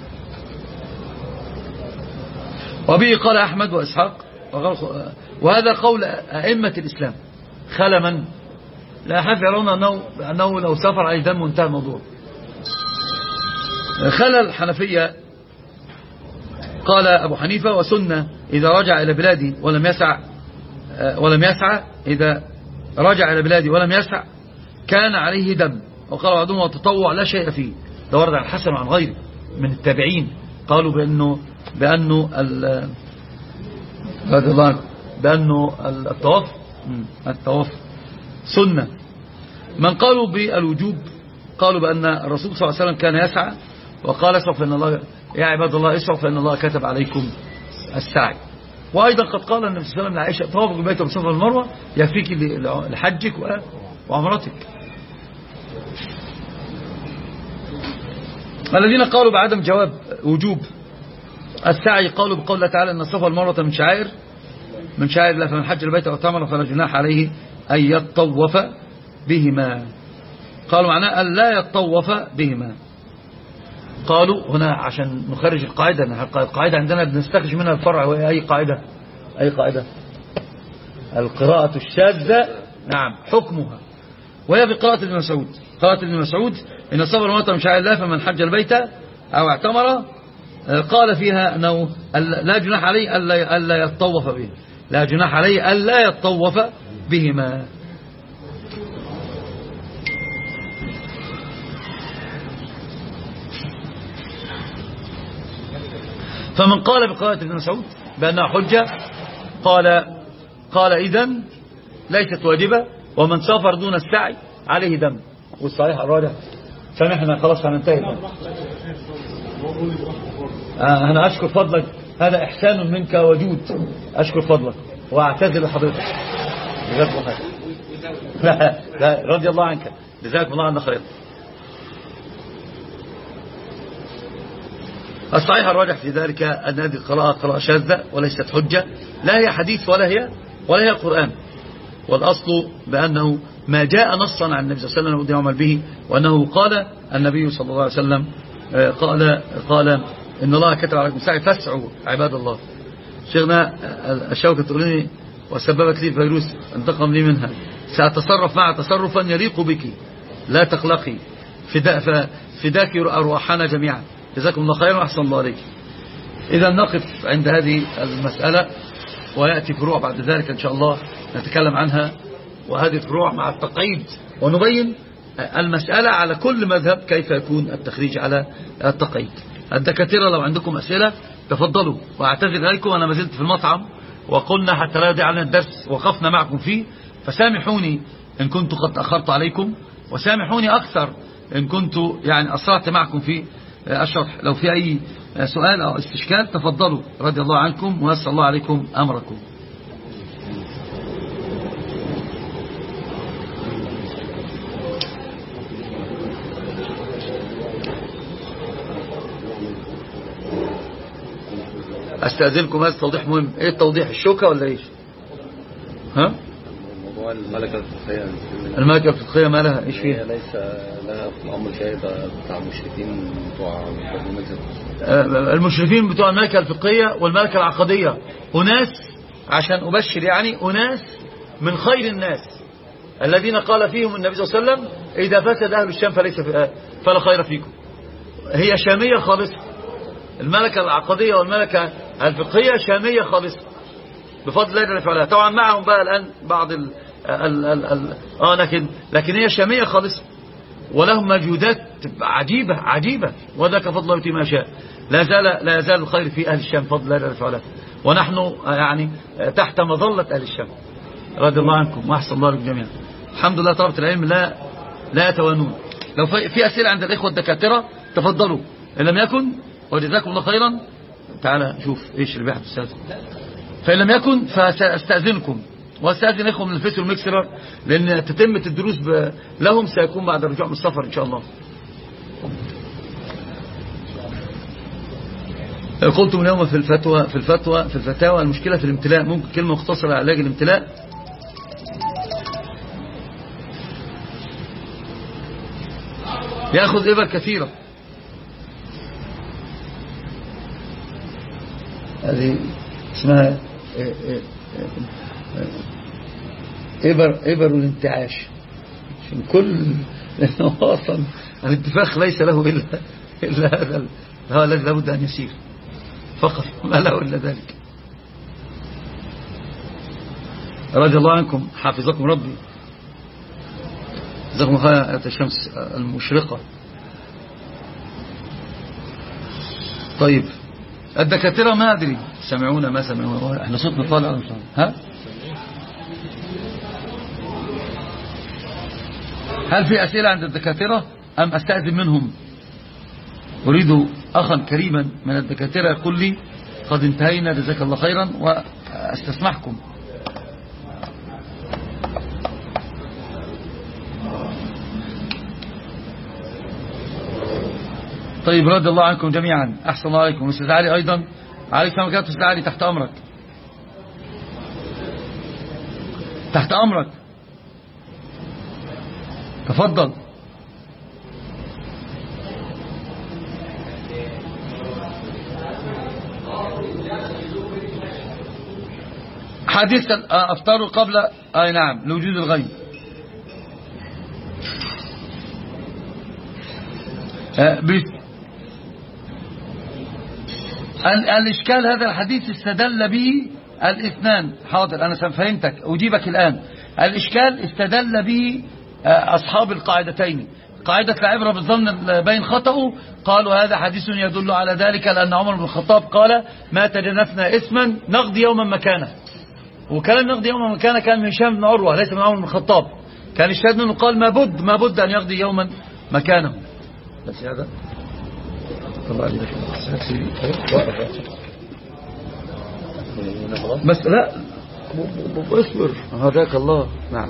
وبه قال أحمد وإسحاق، وهذا قول أئمة الإسلام خل من لا حف يرون أنه, أنه لو سافر عليه دم وانتهى الموضوع. خل الحنفية قال أبو حنيفة وسنة إذا رجع إلى بلادي ولم يسع ولم يسع إذا رجع إلى بلادي ولم يسع كان عليه دم. وقال بعضهم وتطوع لا شيء فيه. ده ورد عن الحسن وعن غيره من التابعين قالوا بأنه بأنه بأنه الطواف الطواف سنة. من قالوا بالوجوب قالوا بأن الرسول صلى الله عليه وسلم كان يسعى وقال اسعوا فإن الله يا عباد الله اسعوا فإن الله كتب عليكم السعي. وأيضا قد قال النبي صلى الله عليه وسلم لعائشة طوافك بالبيت والصفا والمروة يكفيك لحجك وعمرتك. الذين قالوا بعدم جواب وجوب السعي قالوا بقول الله تعالى ان الصفا والمروة من شعائر من شعائر الله، فمن حج البيت او اعتمر فلا جناح عليه ان يطوف بهما. قالوا معناه ان لا يطوف بهما. قالوا هنا عشان نخرج القاعدة، القاعدة عندنا بنستخرج منها الفرع، وهي أي قاعدة أي قاعدة القراءة الشاذة نعم حكمها، وهي بقراءة ابن مسعود. قراءة ابن مسعود إن الصفا والمروة من شعائر الله فمن حج البيت أو اعتمر قال فيها أنه لا جناح عليه ألا يطوف به، لا جناح عليه ألا يطوف بهما. فمن قال بقراءة ابن مسعود بأنها حجة قال قال إذن ليست واجبة، ومن سافر دون السعي عليه دم. والصحيح الراجح سامحنا خلاص هننتهي. آه أنا أشكر فضلك، هذا إحسان منك وجود، أشكر فضلك وأعتذر لحضرتك جزاك الله خير. لا لا رضي الله عنك، جزاك الله عنا خير. الصحيح الراجح في ذلك أن هذه القراءة قراءة شاذة وليست حجة، لا هي حديث ولا هي ولا هي قرآن. والأصل بأنه ما جاء نصا عن النبي صلى الله عليه وسلم ودي عمل به، وأنه قال النبي صلى الله عليه وسلم قال قال إن الله كتب عليكم السعي فاسعوا عباد الله. شيخنا الشوكة تقول لي وسببت لي فيروس انتقم لي منها، سأتصرف مع تصرفا يليق بك لا تقلقي فداك أرواحنا جميعا. جزاكم الله خيرا وأحسن الله عليك. إذا نقف عند هذه المسألة ويأتي فروع بعد ذلك إن شاء الله نتكلم عنها، وهذه الفروع مع التقعيد ونبين المسألة على كل مذهب كيف يكون التخريج على التقعيد. الدكاترة لو عندكم أسئلة تفضلوا، وأعتذر إليكم أنا ما زلت في المطعم وقلنا حتى لا يضيع علينا الدرس وقفنا معكم فيه، فسامحوني إن كنت قد أخرت عليكم، وسامحوني أكثر إن كنت يعني أسرعت معكم في الشرح. لو في أي سؤال أو استشكال تفضلوا، رضي الله عنكم ويسر الله عليكم أمركم. استأذنكم هذا التوضيح مهم. ايه التوضيح؟ الشوكة ولا ايش؟ ها؟ موضوع الملكة الفقهية الملكة الفقهية ما لها ايش فيها؟ ليس لها في الأمر شهادة بتاع المشركين بتوع المذهب. المشرفين بتوع الملكة الفقهية والملكة العقدية أناس، عشان أبشر يعني أناس من خير الناس الذين قال فيهم النبي صلى الله عليه وسلم إذا فسد أهل الشام فليس في فلا خير فيكم. هي شامية خالصة، الملكة العقدية والملكة الفقهية شامية خالصة بفضل الله جل وعلا. طبعا معهم بقى الآن بعض ال ال ال ال آه لكن لكن هي شامية خالصة، ولهم مجهودات عجيبة عجيبة، وذاك فضل الله يؤتي ما شاء. لا زال لا يزال الخير في أهل الشام فضل الله جل وعلا، ونحن يعني تحت مظلة أهل الشام رضي الله عنكم وأحسن الله لكم جميعا. الحمد لله طلبة العلم لا لا يتوانون. لو في أسئلة عند الإخوة الدكاترة تفضلوا، إن لم يكن وجزاكم الله خيرا تعالى شوف إيش اللي بيحدث أستاذ. فإن لم يكن فسأستأذنكم واستأذن إخوة من الفيس والميكسر، لأن تتمة الدروس لهم سيكون بعد الرجوع من السفر إن شاء الله. قلتم اليوم في الفتوى في الفتوى في الفتاوى المشكلة في الامتلاء، ممكن كلمة مختصرة على علاج الامتلاء؟ يأخذ إبر كثيرة، هذه اسمها إبر إبر الانتعاش، عشان كل لأنه أصلا الانتفاخ ليس له إلا إلا هذا هذا الذي لابد أن يسير فقط، ما له إلا ذلك. رضي الله عنكم حافظكم ربي، جزاكم الله خير الشمس المشرقة. طيب الدكاترة ما أدري سمعونا ما سمعونا، احنا صوتنا طالع ها؟ هل في أسئلة عند الدكاترة أم أستأذن منهم؟ أريد أخا كريما من الدكاترة يقول لي قد انتهينا جزاك الله خيرا وأستسمحكم. طيب رضي الله عنكم جميعا، أحسن الله عليكم. أستاذ علي أيضا عليك سلام كاتب. أستاذ علي تحت أمرك تحت أمرك تفضل. حديث أفطار قبل أي نعم لوجود الغيب. الإشكال هذا الحديث استدل به الاثنان. حاضر أنا فهمتك أجيبك الآن. الإشكال استدل به أصحاب القاعدتين، قاعدة العبرة بالظن بين خطأه، قالوا هذا حديث يدل على ذلك لأن عمر بن الخطاب قال ما تجنفنا اسما نقضي يوما مكانه، وكان نقضي يوما مكانه كان من هشام بن عروة ليس من عمر بن الخطاب، كان الشاهد منه قال ما بد ما بد أن يقضي يوما مكانه. بس هذا طبعا بس لا اصبر هداك الله. نعم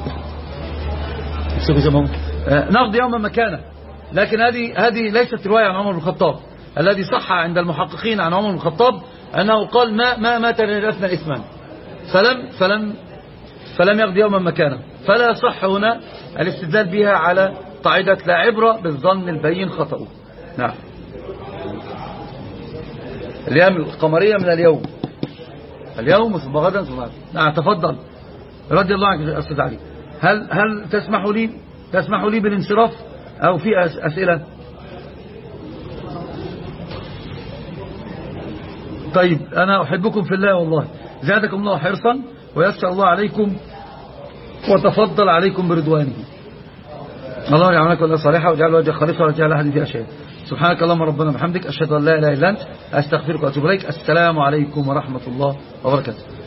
نقضي يوما مكانه، لكن هذه هذه ليست رواية عن عمر بن الخطاب. الذي صح عند المحققين عن عمر بن الخطاب أنه قال ما ما ما تجنفنا إثما فلم فلم فلم يقضي يوما مكانه، فلا يصح هنا الاستدلال بها على قاعدة لا عبرة بالظن البين خطأه. نعم الأيام القمرية من اليوم اليوم ثم غدا ثم غدا. نعم تفضل رضي الله عنك أستاذ علي. هل هل تسمح لي تسمح لي بالانصراف أو في أسئلة؟ طيب أنا أحبكم في الله والله، زادكم الله حرصا ويسر الله عليكم وتفضل عليكم برضوانه. الله يعملك والله صالحة وجعل وجه خالصة وجعل أحد في أشياء. سبحانك اللهم ربنا بحمدك أشهد أن لا إله إلا أنت أستغفرك وأتوب إليك. السلام عليكم ورحمة الله وبركاته.